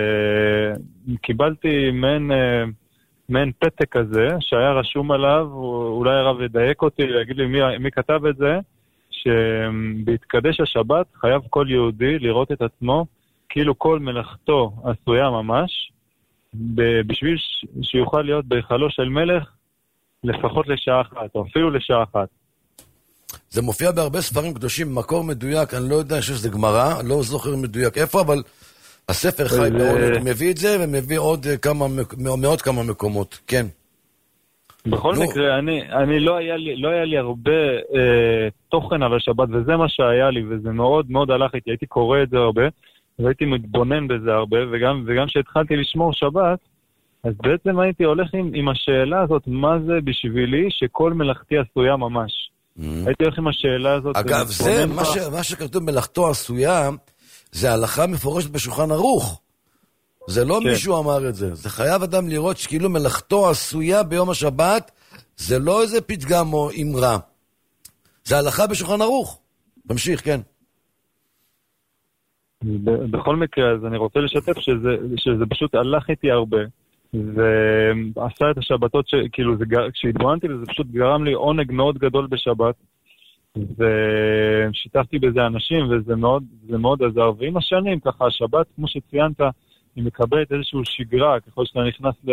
קיבלתי מעין פתק כזה, שהיה רשום עליו, אולי הרב ידייק אותי, ויגיד לי מי כתב את זה, שבהתקדש השבת חייב כל יהודי לראות את עצמו, כאילו כל מלאכתו עשויה ממש, בשביל שיוכל להיות בהיכלו של מלך, לפחות לשעה אחת, או אפילו לשעה אחת. זה מופיע בהרבה ספרים קדושים, מקור מדויק, אני לא יודע שזה גמרא, לא זוכר מדויק איפה, אבל הספר חי בעונג מביא את זה, ומביא עוד כמה מקומות, כן. בכל מקרה, אני לא היה לי הרבה תוכן על השבת, וזה מה שהיה לי, וזה מאוד מאוד הלך איתי, הייתי קורא את זה הרבה, והייתי מתבונן בזה הרבה, וגם שהתחלתי לשמור שבת, אז בעצם הייתי הולך עם השאלה הזאת, מה זה בשבילי שכל מלאכתי עשויה ממש. הייתי הולך עם השאלה הזאת. אגב, זה מה שכתוב מלאכתו עשויה, זה הלכה מפורשת בשולחן ערוך. זה לא מישהו אמר את זה. זה חייב אדם לראות שכאילו מלאכתו עשויה ביום השבת, זה לא איזה פתגם או אמרה. זה הלכה בשולחן ערוך. תמשיך, כן. בכל מקרה, אז אני רוצה לשתף שזה פשוט הלך איתי הרבה. ועשה את השבתות, כאילו, כשהתבוננתי לזה, פשוט גרם לי עונג מאוד גדול בשבת. ושיתפתי בזה אנשים, וזה מאוד עזר. ועם השנים, ככה, השבת, כמו שציינת, היא מקבלת איזשהו שגרה, ככל שאתה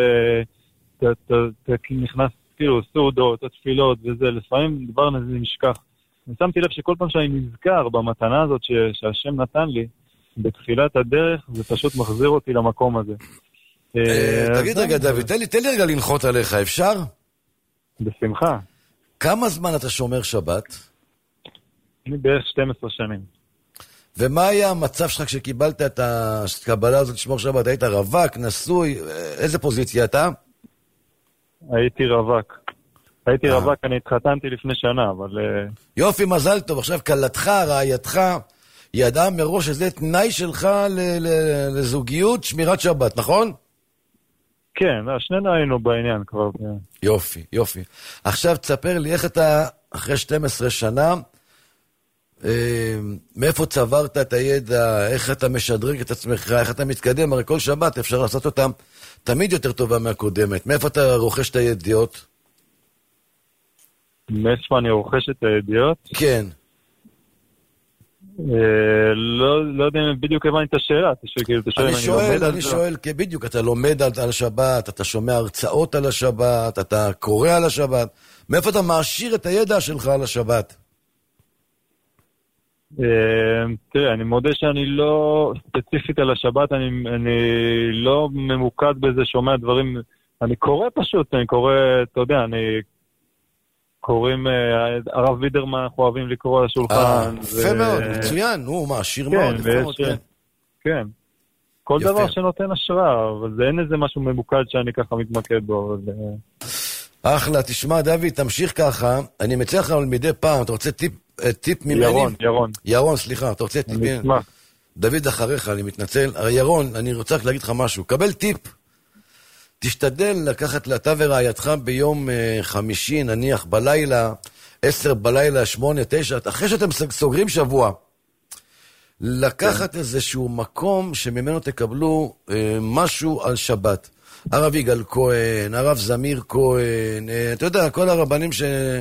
נכנס, כאילו, סעודות, התפילות וזה, לפעמים דבר הזה נשכח. אני שמתי לב שכל פעם שאני נזכר במתנה הזאת שהשם נתן לי, בתחילת הדרך, זה פשוט מחזיר אותי למקום הזה. תגיד רגע, דוד, תן לי רגע לנחות עליך, אפשר? בשמחה. כמה זמן אתה שומר שבת? אני בערך 12 שנים. ומה היה המצב שלך כשקיבלת את הקבלה הזאת לשמור שבת? היית רווק, נשוי, איזה פוזיציה אתה? הייתי רווק. רווק, אני התחתנתי לפני שנה, אבל... יופי, מזל טוב. עכשיו, קלתך, רעייתך, ידעה מראש שזה תנאי שלך לזוגיות, שמירת שבת, נכון? כן, שנינו היינו בעניין כבר. יופי, יופי. עכשיו תספר לי איך אתה, אחרי 12 שנה, מאיפה צברת את הידע, איך אתה משדרג את עצמך, איך אתה מתקדם, הרי כל שבת אפשר לעשות אותה תמיד יותר טובה מהקודמת. מאיפה אתה רוכש את הידיעות? מאיפה אני רוכש את הידיעות? כן. לא יודע אם בדיוק הבנתי את השאלה. אני שואל, כי בדיוק אתה לומד על השבת, אתה שומע הרצאות על השבת, אתה קורא על השבת. מאיפה אתה מעשיר את הידע שלך על השבת? תראה, אני מודה שאני לא ספציפית על השבת, אני לא ממוקד בזה, שומע דברים, אני קורא פשוט, אתה יודע, קוראים, הרב וידרמן, אנחנו אוהבים לקרוא על השולחן. יפה מאוד, מצוין, הוא מעשיר מאוד. כן, כל דבר שנותן השראה, אבל זה אין איזה משהו ממוקד שאני ככה מתמקד בו. אחלה, תשמע דוד, תמשיך ככה, אני מציע לך מדי פעם, אתה רוצה טיפ ממני? ירון, סליחה, אתה רוצה טיפ ממני? דוד אחריך, אני מתנצל. ירון, אני רוצה רק להגיד לך משהו, קבל טיפ. תשתדל לקחת אתה ורעייתך ביום חמישי, נניח בלילה, 10 בלילה, 8, 9, אחרי שאתם סוגרים שבוע, לקחת איזשהו מקום שממנו תקבלו משהו על שבת. הרב יגאל כהן, הרב זמיר כהן, אתה יודע, כל הרבנים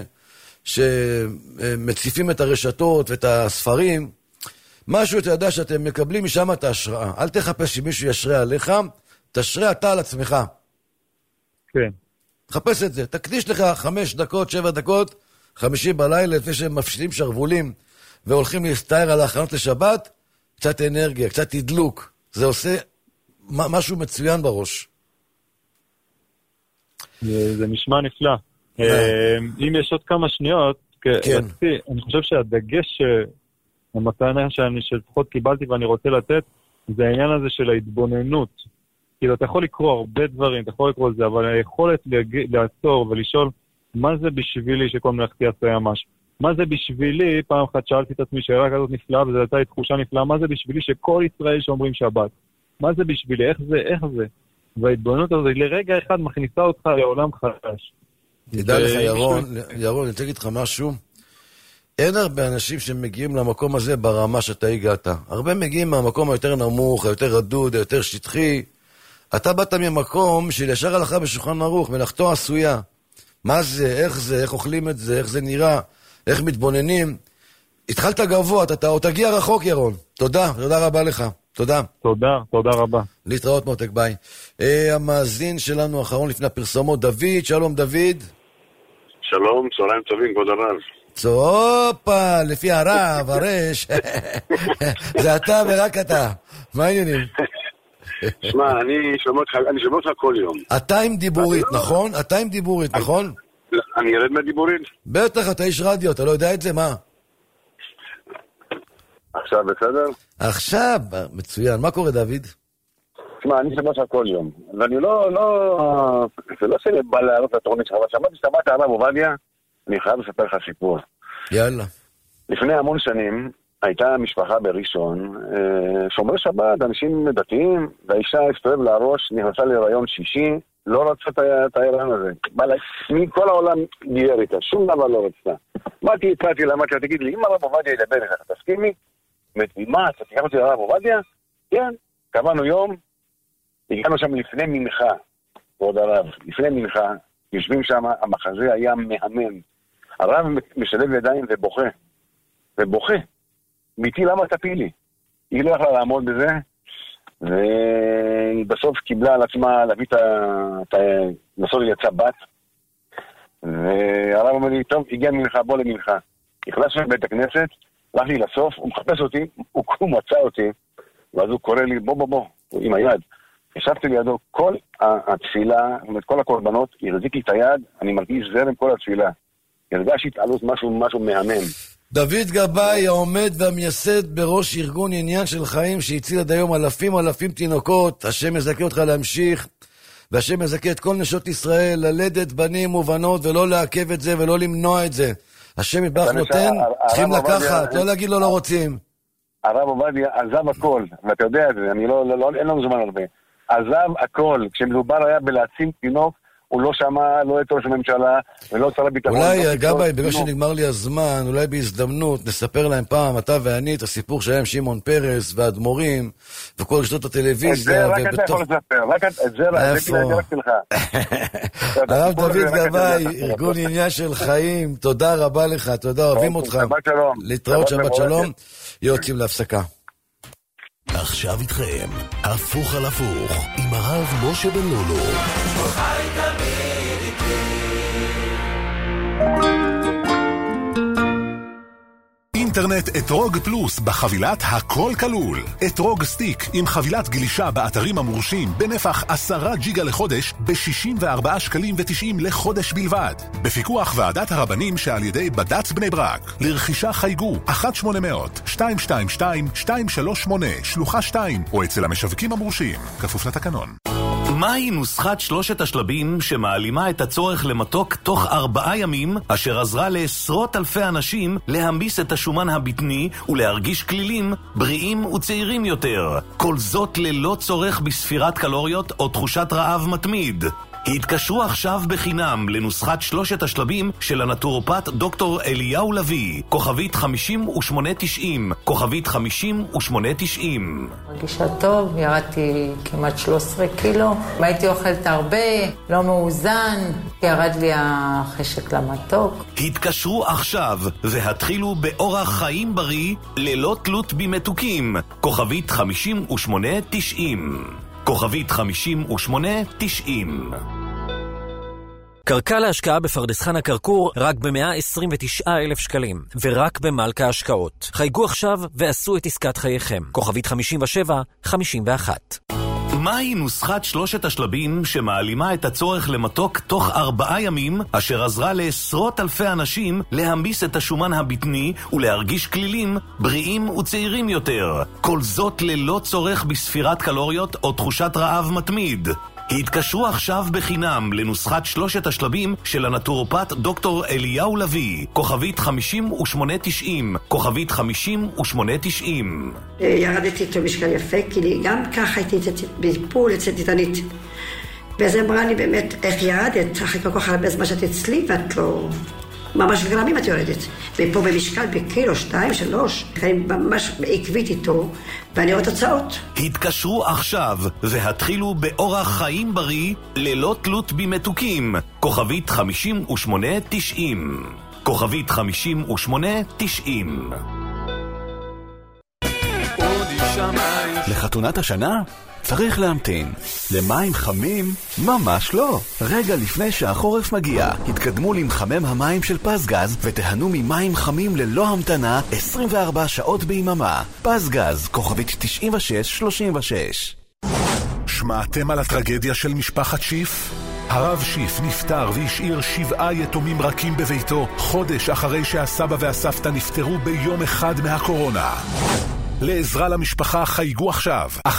שמציפים את הרשתות ואת הספרים, משהו אתה יודע שאתם מקבלים משם את ההשראה. אל תחפש שמישהו ישרה עליך, תשרה אתה על עצמך. כן. תחפש את זה, תקדיש לך 5 דקות, 7 דקות, 50 בלילה, לפני שהם מפשילים שרבולים, והולכים להסתער על ההכנות לשבת, קצת אנרגיה, קצת תדלוק. זה עושה משהו מצוין בראש. זה נשמע נפלא. אם יש עוד כמה שניות, כן. אני חושב שהדגש המתנה שלפחות קיבלתי ואני רוצה לתת, זה העניין הזה של ההתבוננות. כאילו, אתה יכול לקרוא הרבה דברים, אתה יכול לקרוא את זה, אבל היכולת לעצור ולשאול מה זה בשבילי שכל מלאכתי עשה משהו. מה זה בשבילי, פעם אחת שאלתי את עצמי שאלה כזאת נפלאה, וזו הייתה תחושה נפלאה, מה זה בשבילי שכל ישראל שאומרים שבת? מה זה בשבילי? איך זה? וההתבוננות הזאת לרגע אחד מכניסה אותך לעולם חדש. תדע לך, ירון, אני רוצה להגיד לך משהו. אין הרבה אנשים שמגיעים למקום הזה ברמה שאתה הגעת. הרבה מגיעים מהמקום היותר נמוך, היותר רדוד, היותר שטחי. אתה באת ממקום של ישר הלכה בשולחן ערוך, מלאכתו עשויה. מה זה, איך אוכלים את זה, איך זה נראה, איך מתבוננים. התחלת גבוה, אתה עוד תגיע רחוק, ירון. תודה רבה לך. תודה. תודה רבה. להתראות מותק, ביי. המאזין שלנו האחרון לפני הפרסומות, דוד, שלום דוד. שלום, צהריים טובים, כבוד הרב. צופה, לפי הרב, הרש. זה אתה ורק אתה. מה העניינים? שמע, אני שומע אותך כל יום. אתה עם דיבורית, נכון? אתה עם דיבורית, נכון? אני ירד מהדיבורית? בטח, אתה איש רדיו, אתה לא יודע את זה, מה? עכשיו בסדר? עכשיו, מצוין. מה קורה, דוד? שמע, אני שומע אותך כל יום. ואני זה לא שאני בא להעלות את התוכנית שלך, אבל שמעתי ששמעת הרב עובדיה, אני חייב לספר לך סיפור. יאללה. לפני המון שנים הייתה משפחה בראשון, שומרי שבת, אנשים דתיים, והאישה הסתובב להראש, נכנסה להיריון שישי, לא רצה את ההיריון הזה. מכל העולם גייר איתה, שום דבר לא רצתה. הצעתי לה, תגיד לי, אם הרב עובדיה ידבר איתך, תסכימי? מה, אתה תיקח אותי לרב עובדיה? כן, קבענו יום, הגענו שם לפני מנחה, כבוד הרב, לפני מנחה, יושבים שם, המחזה היה מהמם. הרב משלב ידיים ובוכה. מיתי, למה תפיל לי? היא לא יכלה לעמוד בזה, ובסוף קיבלה על עצמה להביא נסות יצא בת, והרב אומר לי, טוב, הגיע מנחה, בוא למנחה. נכנסנו לבית הכנסת, הלך לי לסוף, הוא מחפש אותי, הוא מצא אותי, ואז הוא קורא לי, בוא, עם היד. ישבתי לידו, כל התפילה, כל הקורבנות, הרזיק לי את היד, אני מרגיש זרם כל התפילה. הרגש התעלות משהו מהמם. דוד גבאי, העומד והמייסד בראש ארגון עניין של חיים שהציל עד היום אלפים תינוקות. השם יזכה אותך להמשיך, והשם יזכה את כל נשות ישראל ללדת בנים ובנות ולא לעכב את זה ולא למנוע את זה. השם יתברך נותן, צריכים לקחת, לא להגיד לו לא רוצים. הרב עובדיה עזב הכל, ואתה יודע את זה, אין לנו זמן הרבה. עזב הכל, כשמדובר היה בלהציל תינוק, הוא לא שמע, לא את ראש הממשלה, ולא שר הביטחון. אולי, גבאי, בגלל שנגמר לי הזמן, אולי בהזדמנות, נספר להם פעם, אתה ואני, את הסיפור שהיה עם שמעון פרס, והאדמו"רים, וכל רשתות הטלוויזיה. את זה רק אתה יכול לספר, רק את זה רק שלך. הרב דוד גבאי, ארגון עניין של חיים, תודה רבה לך, תודה, אוהבים אותך. שבת שלום. להתראות, שבת שלום. יוצאים להפסקה. עכשיו איתכם, הפוך על הפוך, עם הרב משה בן לולו. חי תמיד איתי. אינטרנט אתרוג פלוס בחבילת הכל כלול. אתרוג סטיק עם חבילת גלישה באתרים המורשים בנפח 10 ג'יגה לחודש ב-64 שקלים ו90 לחודש בלבד. בפיקוח ועדת הרבנים שעל ידי בד"ץ בני ברק. לרכישה חייגו 1-800-222-238 שלוחה 2 או אצל המשווקים המורשים. כפוף לתקנון. מהי נוסחת 3 השלבים שמעלימה את הצורך למתוק תוך 4 ימים, אשר עזרה לעשרות אלפי אנשים להמיס את השומן הבטני ולהרגיש כלילים, בריאים וצעירים יותר? כל זאת ללא צורך בספירת קלוריות או תחושת רעב מתמיד. התקשרו עכשיו בחינם לנוסחת 3 השלבים של הנטורופט דוקטור אליהו לוי, כוכבית 5890, כוכבית 5890. מרגישה טוב, ירדתי כמעט 13 קילו, הייתי אוכלת הרבה, לא מאוזן, ירד לי החשק למתוק. התקשרו עכשיו והתחילו באורח חיים בריא ללא תלות במתוקים, כוכבית 5890. כוכבית 5890. קרקע להשקעה בפרדס חנה כרכור רק ב-129,000 שקלים, ורק במלכה השקעות. חייגו עכשיו ועשו את עסקת חייכם. כוכבית 5751. מהי נוסחת 3 השלבים שמעלימה את הצורך למתוק תוך 4 ימים, אשר עזרה לעשרות אלפי אנשים להמיס את השומן הבטני ולהרגיש כלילים, בריאים וצעירים יותר? כל זאת ללא צורך בספירת קלוריות או תחושת רעב מתמיד. התקשרו עכשיו בחינם לנוסחת 3 השלבים של הנטורופט דוקטור אליהו לוי, כוכבית 5890, כוכבית 5890. ירדתי איתו משקל יפה, כי גם ככה הייתי בטיפול אצל דיאטנית. ואז אמרה לי באמת, איך ירדת? אחרי כל כך הרבה זמן שאת אצלי ואת לא... ממש גרמים את יורדת. ופה במשקל בקילו, 2, 3. אני ממש עקבית איתו, ואני רואה תוצאות. התקשרו עכשיו והתחילו באורח חיים בריא ללא תלות במתוקים. כוכבית 5890. כוכבית 5890. לחתונת השנה? צריך להמתין. למים חמים? ממש לא. רגע לפני שהחורף מגיע, התקדמו למחמם המים של פזגז ותהנו ממים חמים ללא המתנה 24 שעות ביממה. פזגז, כוכבית 9636. שמעתם על הטרגדיה של משפחת שיף? הרב שיף נפטר והשאיר 7 יתומים רכים בביתו, חודש אחרי שהסבא והסבתא נפטרו ביום אחד מהקורונה. לעזרה למשפחה חייגו עכשיו 1-800-39-47-47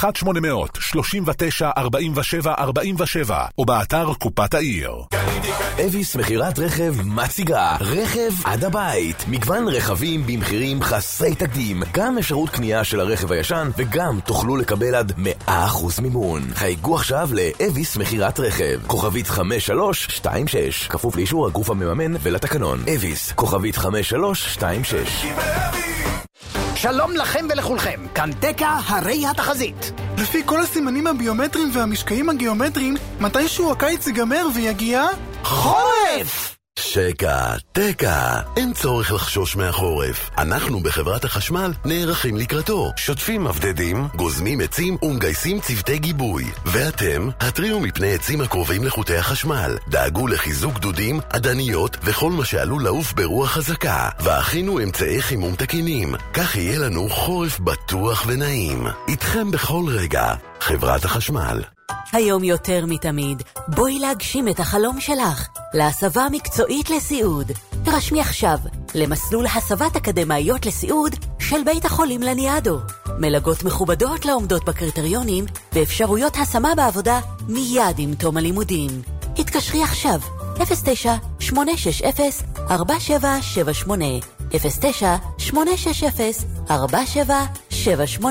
או באתר קופת העיר. אביס מחירת רכב מציגה רכב עד הבית, מגוון רכבים במחירים חסרי תקדים, גם אפשרות קנייה של הרכב הישן וגם תוכלו לקבל עד 100% מימון. חייגו עכשיו לאביס מחירת רכב, כוכבית 5326, כפוף לאישור הגוף המממן ולתקנון. אביס, כוכבית 5326. שלום לכם ולכולכם, כאן תקה הרי התחזית. לפי כל הסימנים הביומטריים והמשקעים הגיאומטריים, מתישהו הקיץ ייגמר ויגיע חורף! שקע, תקע, אין צורך לחשוש מהחורף. אנחנו בחברת החשמל נערכים לקראתו. שוטפים מבדדים, גוזמים עצים ומגייסים צוותי גיבוי. ואתם, התריעו מפני עצים הקרובים לחוטי החשמל. דאגו לחיזוק דודים, עדניות וכל מה שעלול לעוף ברוח חזקה. והכינו אמצעי חימום תקינים. כך יהיה לנו חורף בטוח ונעים. איתכם בכל רגע, חברת החשמל. היום יותר מתמיד, בואי להגשים את החלום שלך, להסבה מקצועית לסיעוד. תרשמי עכשיו למסלול הסבת אקדמאיות לסיעוד של בית החולים לניאדו. מלגות מכובדות לעומדות בקריטריונים ואפשרויות השמה בעבודה מיד עם תום הלימודים. התקשרי עכשיו 09-860-4778 09-860-4778.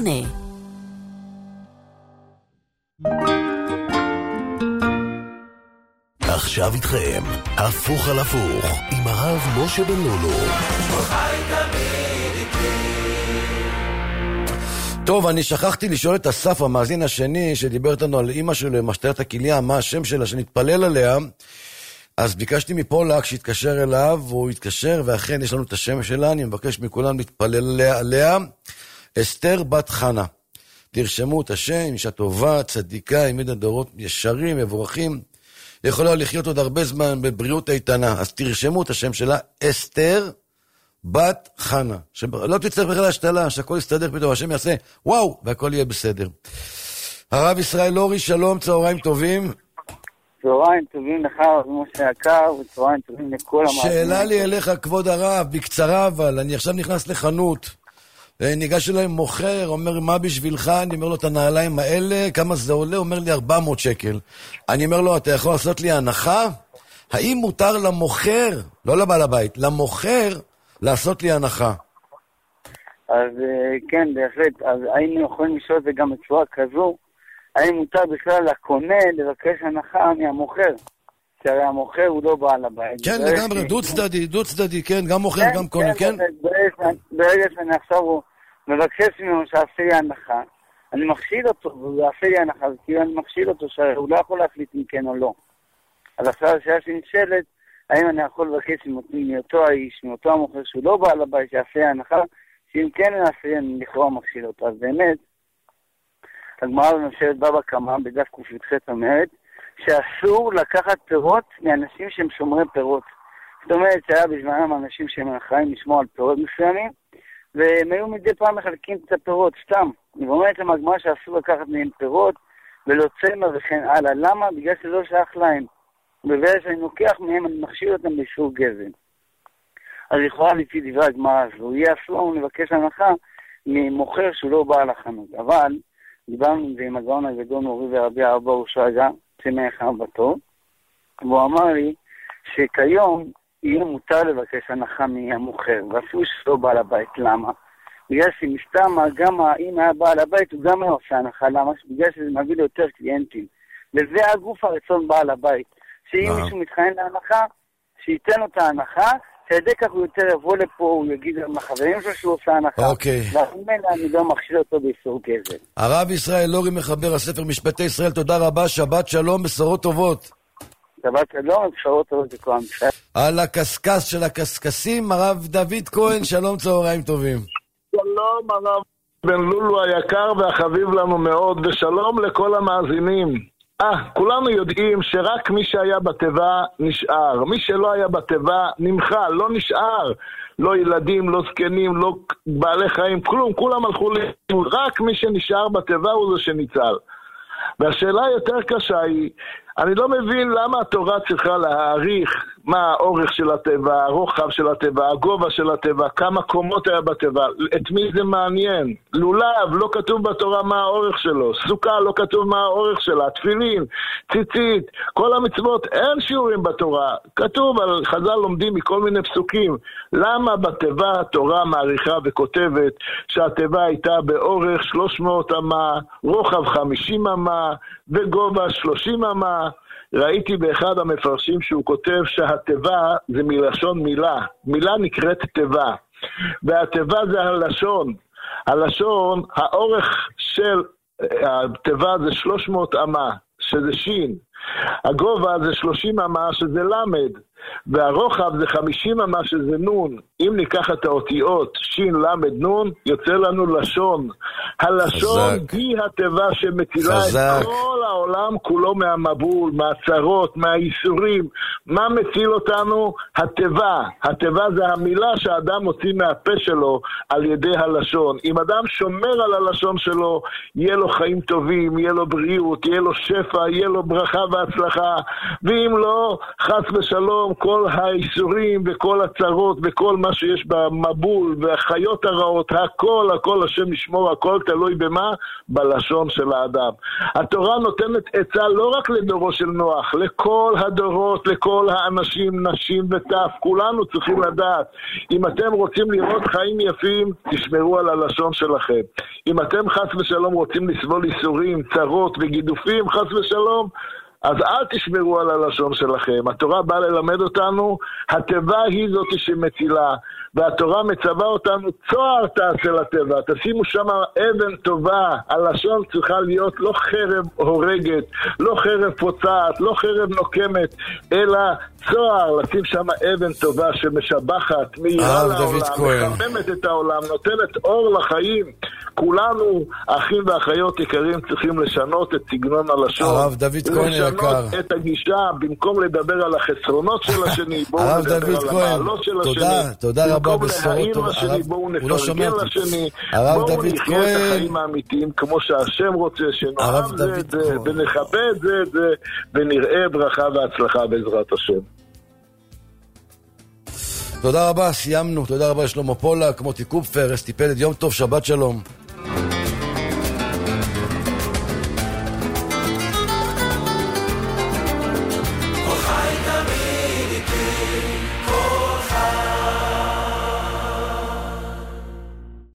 עכשיו איתכם, הפוך על הפוך, עם הרב משה בן לולו. טוב, אני שכחתי לשאול את אסף, המאזין השני, שדיבר איתנו על אמא שלו למשטרת הכליה, מה השם שלה, שנתפלל עליה. אז ביקשתי מפולק שיתקשר אליו, והוא יתקשר, ואכן יש לנו את השם שלה, אני מבקש מכולם להתפלל עליה. אסתר בת חנה. תרשמו את השם, אישה טובה, צדיקה, עמיד הדורות ישרים, מבורכים. יכולה לחיות עוד הרבה זמן בבריאות איתנה. אז תרשמו את השם שלה, אסתר בת חנה. שלא תצטרך בכלל להשתלה, שהכל יסתדר פתאום, השם יעשה וואו, והכל יהיה בסדר. הרב ישראל אורי, שלום, צהריים טובים. צהריים טובים לך, משה יקר, וצהריים טובים לכל המאזינים. שאלה לי אליך, כבוד הרב, בקצרה אבל, אני עכשיו נכנס לחנות, ניגש אליי מוכר, אומר מה בשבילך, אני אומר לו את הנעליים האלה, כמה זה עולה, אומר לי 400 שקל. אני אומר לו, אתה יכול לעשות לי הנחה? האם מותר למוכר, לא לבעל הבית, למוכר, לעשות לי הנחה? אז כן, בהחלט, אז היינו יכולים לשאול את זה גם בצורה כזו, האם מותר בכלל לקונה לבקש הנחה מהמוכר? שהרי המוכר הוא לא בעל הבית. כן, לגמרי, דו צדדי, כן, גם מוכר, גם קונה, כן? ברגע שאני עכשיו מבקש ממנו שעשה לי הנחה, אני מכשיל אותו, והוא יעשה לי הנחה, אז כאילו אני מכשיל אותו, שהוא לא יכול להחליט אם כן או לא. אז עכשיו השאלה שנשאלת, האם אני יכול לבקש מאותו האיש, מאותו המוכר שהוא לא בעל הבית, שיעשה לי הנחה, שאם כן נעשה, אני לכאורה מכשיל אותו. אז באמת, הגמרא במסכת בבא קמא, בדף ק"ח אומרת, שאסור לקחת פירות מאנשים שהם שומרי פירות. זאת אומרת שהיה בזמנם אנשים שהם אחראים לשמור על פירות מסוימים, והם היו מדי פעם מחלקים את הפירות, סתם. אני אומרת להם הגמרא שאסור לקחת מהם פירות, ולא צמר וכן הלאה. למה? בגלל שזה לא שייך להם. וברגע שאני לוקח מהם, אני מכשיר אותם באיסור גזל. אז לכאורה לפי דברי הגמרא הזו, יהיה אסור לבקש הנחה ממוכר שהוא לא בעל החנות. אבל דיברנו עם הגאון הגדול מורי ורבי אבא אושרגא, צמח אבא טוב, והוא אמר לי שכיום יהיה מותר לבקש הנחה מהמוכר, ואפילו שלא בעל הבית. למה? בגלל שמסתם גם אם היה בעל הבית הוא גם לא עושה הנחה. למה? בגלל שזה מביא לו יותר קליינטים. וזה הגוף הרצון בעל הבית. שאם מישהו מתחיין להנחה, שייתן לו את ההנחה, שעדי כך הוא יותר יבוא לפה, הוא יגיד גם לחברים שלו שהוא עושה הנחה. אוקיי. ואומר אני גם מכשיל אותו באיסור גזל. הרב ישראל לורי מחבר הספר משפטי ישראל, תודה רבה, שבת שלום, בשורות טובות. שבת שלום, בשורות טובות לכל עם ישראל. על הקסקס של הקסקסים, הרב דוד כהן, שלום, צהריים טובים. שלום הרב בן לולו היקר והחביב לנו מאוד, ושלום לכל המאזינים. כולנו יודעים שרק מי שהיה בטבע נשאר, מי שלא היה בטבע נמחל, לא נשאר, לא ילדים, לא זקנים, לא בעלי חיים, כלום, כולם הלכו לאיבוד, רק מי שנשאר בטבע הוא זה שניצל. והשאלה היותר קשה היא, אני לא מבין למה התורה צריכה להעריך מה האורך של הטבע, הרוחב של הטבע, הגובה של הטבע, כמה קומות היה בטבע, את מי זה מעניין? לולב, לא כתוב בתורה מה האורך שלו, סוכה, לא כתוב מה האורך שלה, תפילין, ציצית, כל המצוות, אין שיעורים בתורה, כתוב, על חז"ל לומדים מכל מיני פסוקים, למה בטבע התורה מעריכה וכותבת שהטבע הייתה באורך 300 אמה, רוחב 50 אמה, וגובה 30 אמה. ראיתי באחד המפרשים שהוא כותב שהטבע זה מלשון מילה, מילה נקראת טבע, והטבע זה הלשון, הלשון, האורך של הטבע זה 300 אמה, שזה שין, הגובה זה 30 אמה, שזה למד, והרוחב זה 50 אמה, שזה נון. אם ניקח את האותיות שין למד נון, יוצא לנו לשון. הלשון היא הטבע שמצילה את כל העולם כולו מהמבול, מהצרות, מהאיסורים. מה מציל אותנו? הטבע. הטבע זה המילה שהאדם מוציא מהפה שלו על ידי הלשון. אם אדם שומר על הלשון שלו, יהיה לו חיים טובים, יהיה לו בריאות, יהיה לו שפע, יהיה לו ברכה והצלחה. ואם לא, חס ושלום, כל האיסורים וכל הצרות וכל מה שיש במבול והחיות הרעות, הכל השם ישמור, הכל תלוי במה? בלשון של האדם. התורה נותנת עצה לא רק לדורו של נוח, לכל הדורות, לכל האנשים, נשים וטף, כולנו צריכים לדעת, אם אתם רוצים לראות חיים יפים, תשמרו על הלשון שלכם. אם אתם חס ושלום רוצים לסבול איסורים, צרות וגידופים, חס ושלום, אז אל תשמרו על הלשון שלכם. התורה באה ללמד אותנו, הטבע היא זאת שמצילה, והתורה מצווה אותנו, צוהר תעשה לטבע, תשימו שם אבן טובה, הלשון צריכה להיות לא חרב הורגת, לא חרב פוצעת, לא חרב נוקמת, אלא צוהר, לשים שם אבן טובה שמשבחת, מהירה לעולם, מחממת את העולם, נותנת אור לחיים. כולנו, אחים ואחיות יקרים, צריכים לשנות את סגנון הלשון. הרב דוד כהן יקר. לשנות את הגישה, במקום לדבר על החסרונות של השני, בואו נדבר על המעלות של השני. תודה רבה, בשורות טובות. בואו נפרגן לשני, בואו נחיה את החיים האמיתיים, כמו שהשם רוצה, שנאהב זה את זה, ונכבד זה את זה, ונראה ברכה והצלחה בעזרת השם. תודה רבה, סיימנו. תודה רבה לשלמה פולק, מוטי קופפר, אסתי פלד, יום טוב, שבת שלום.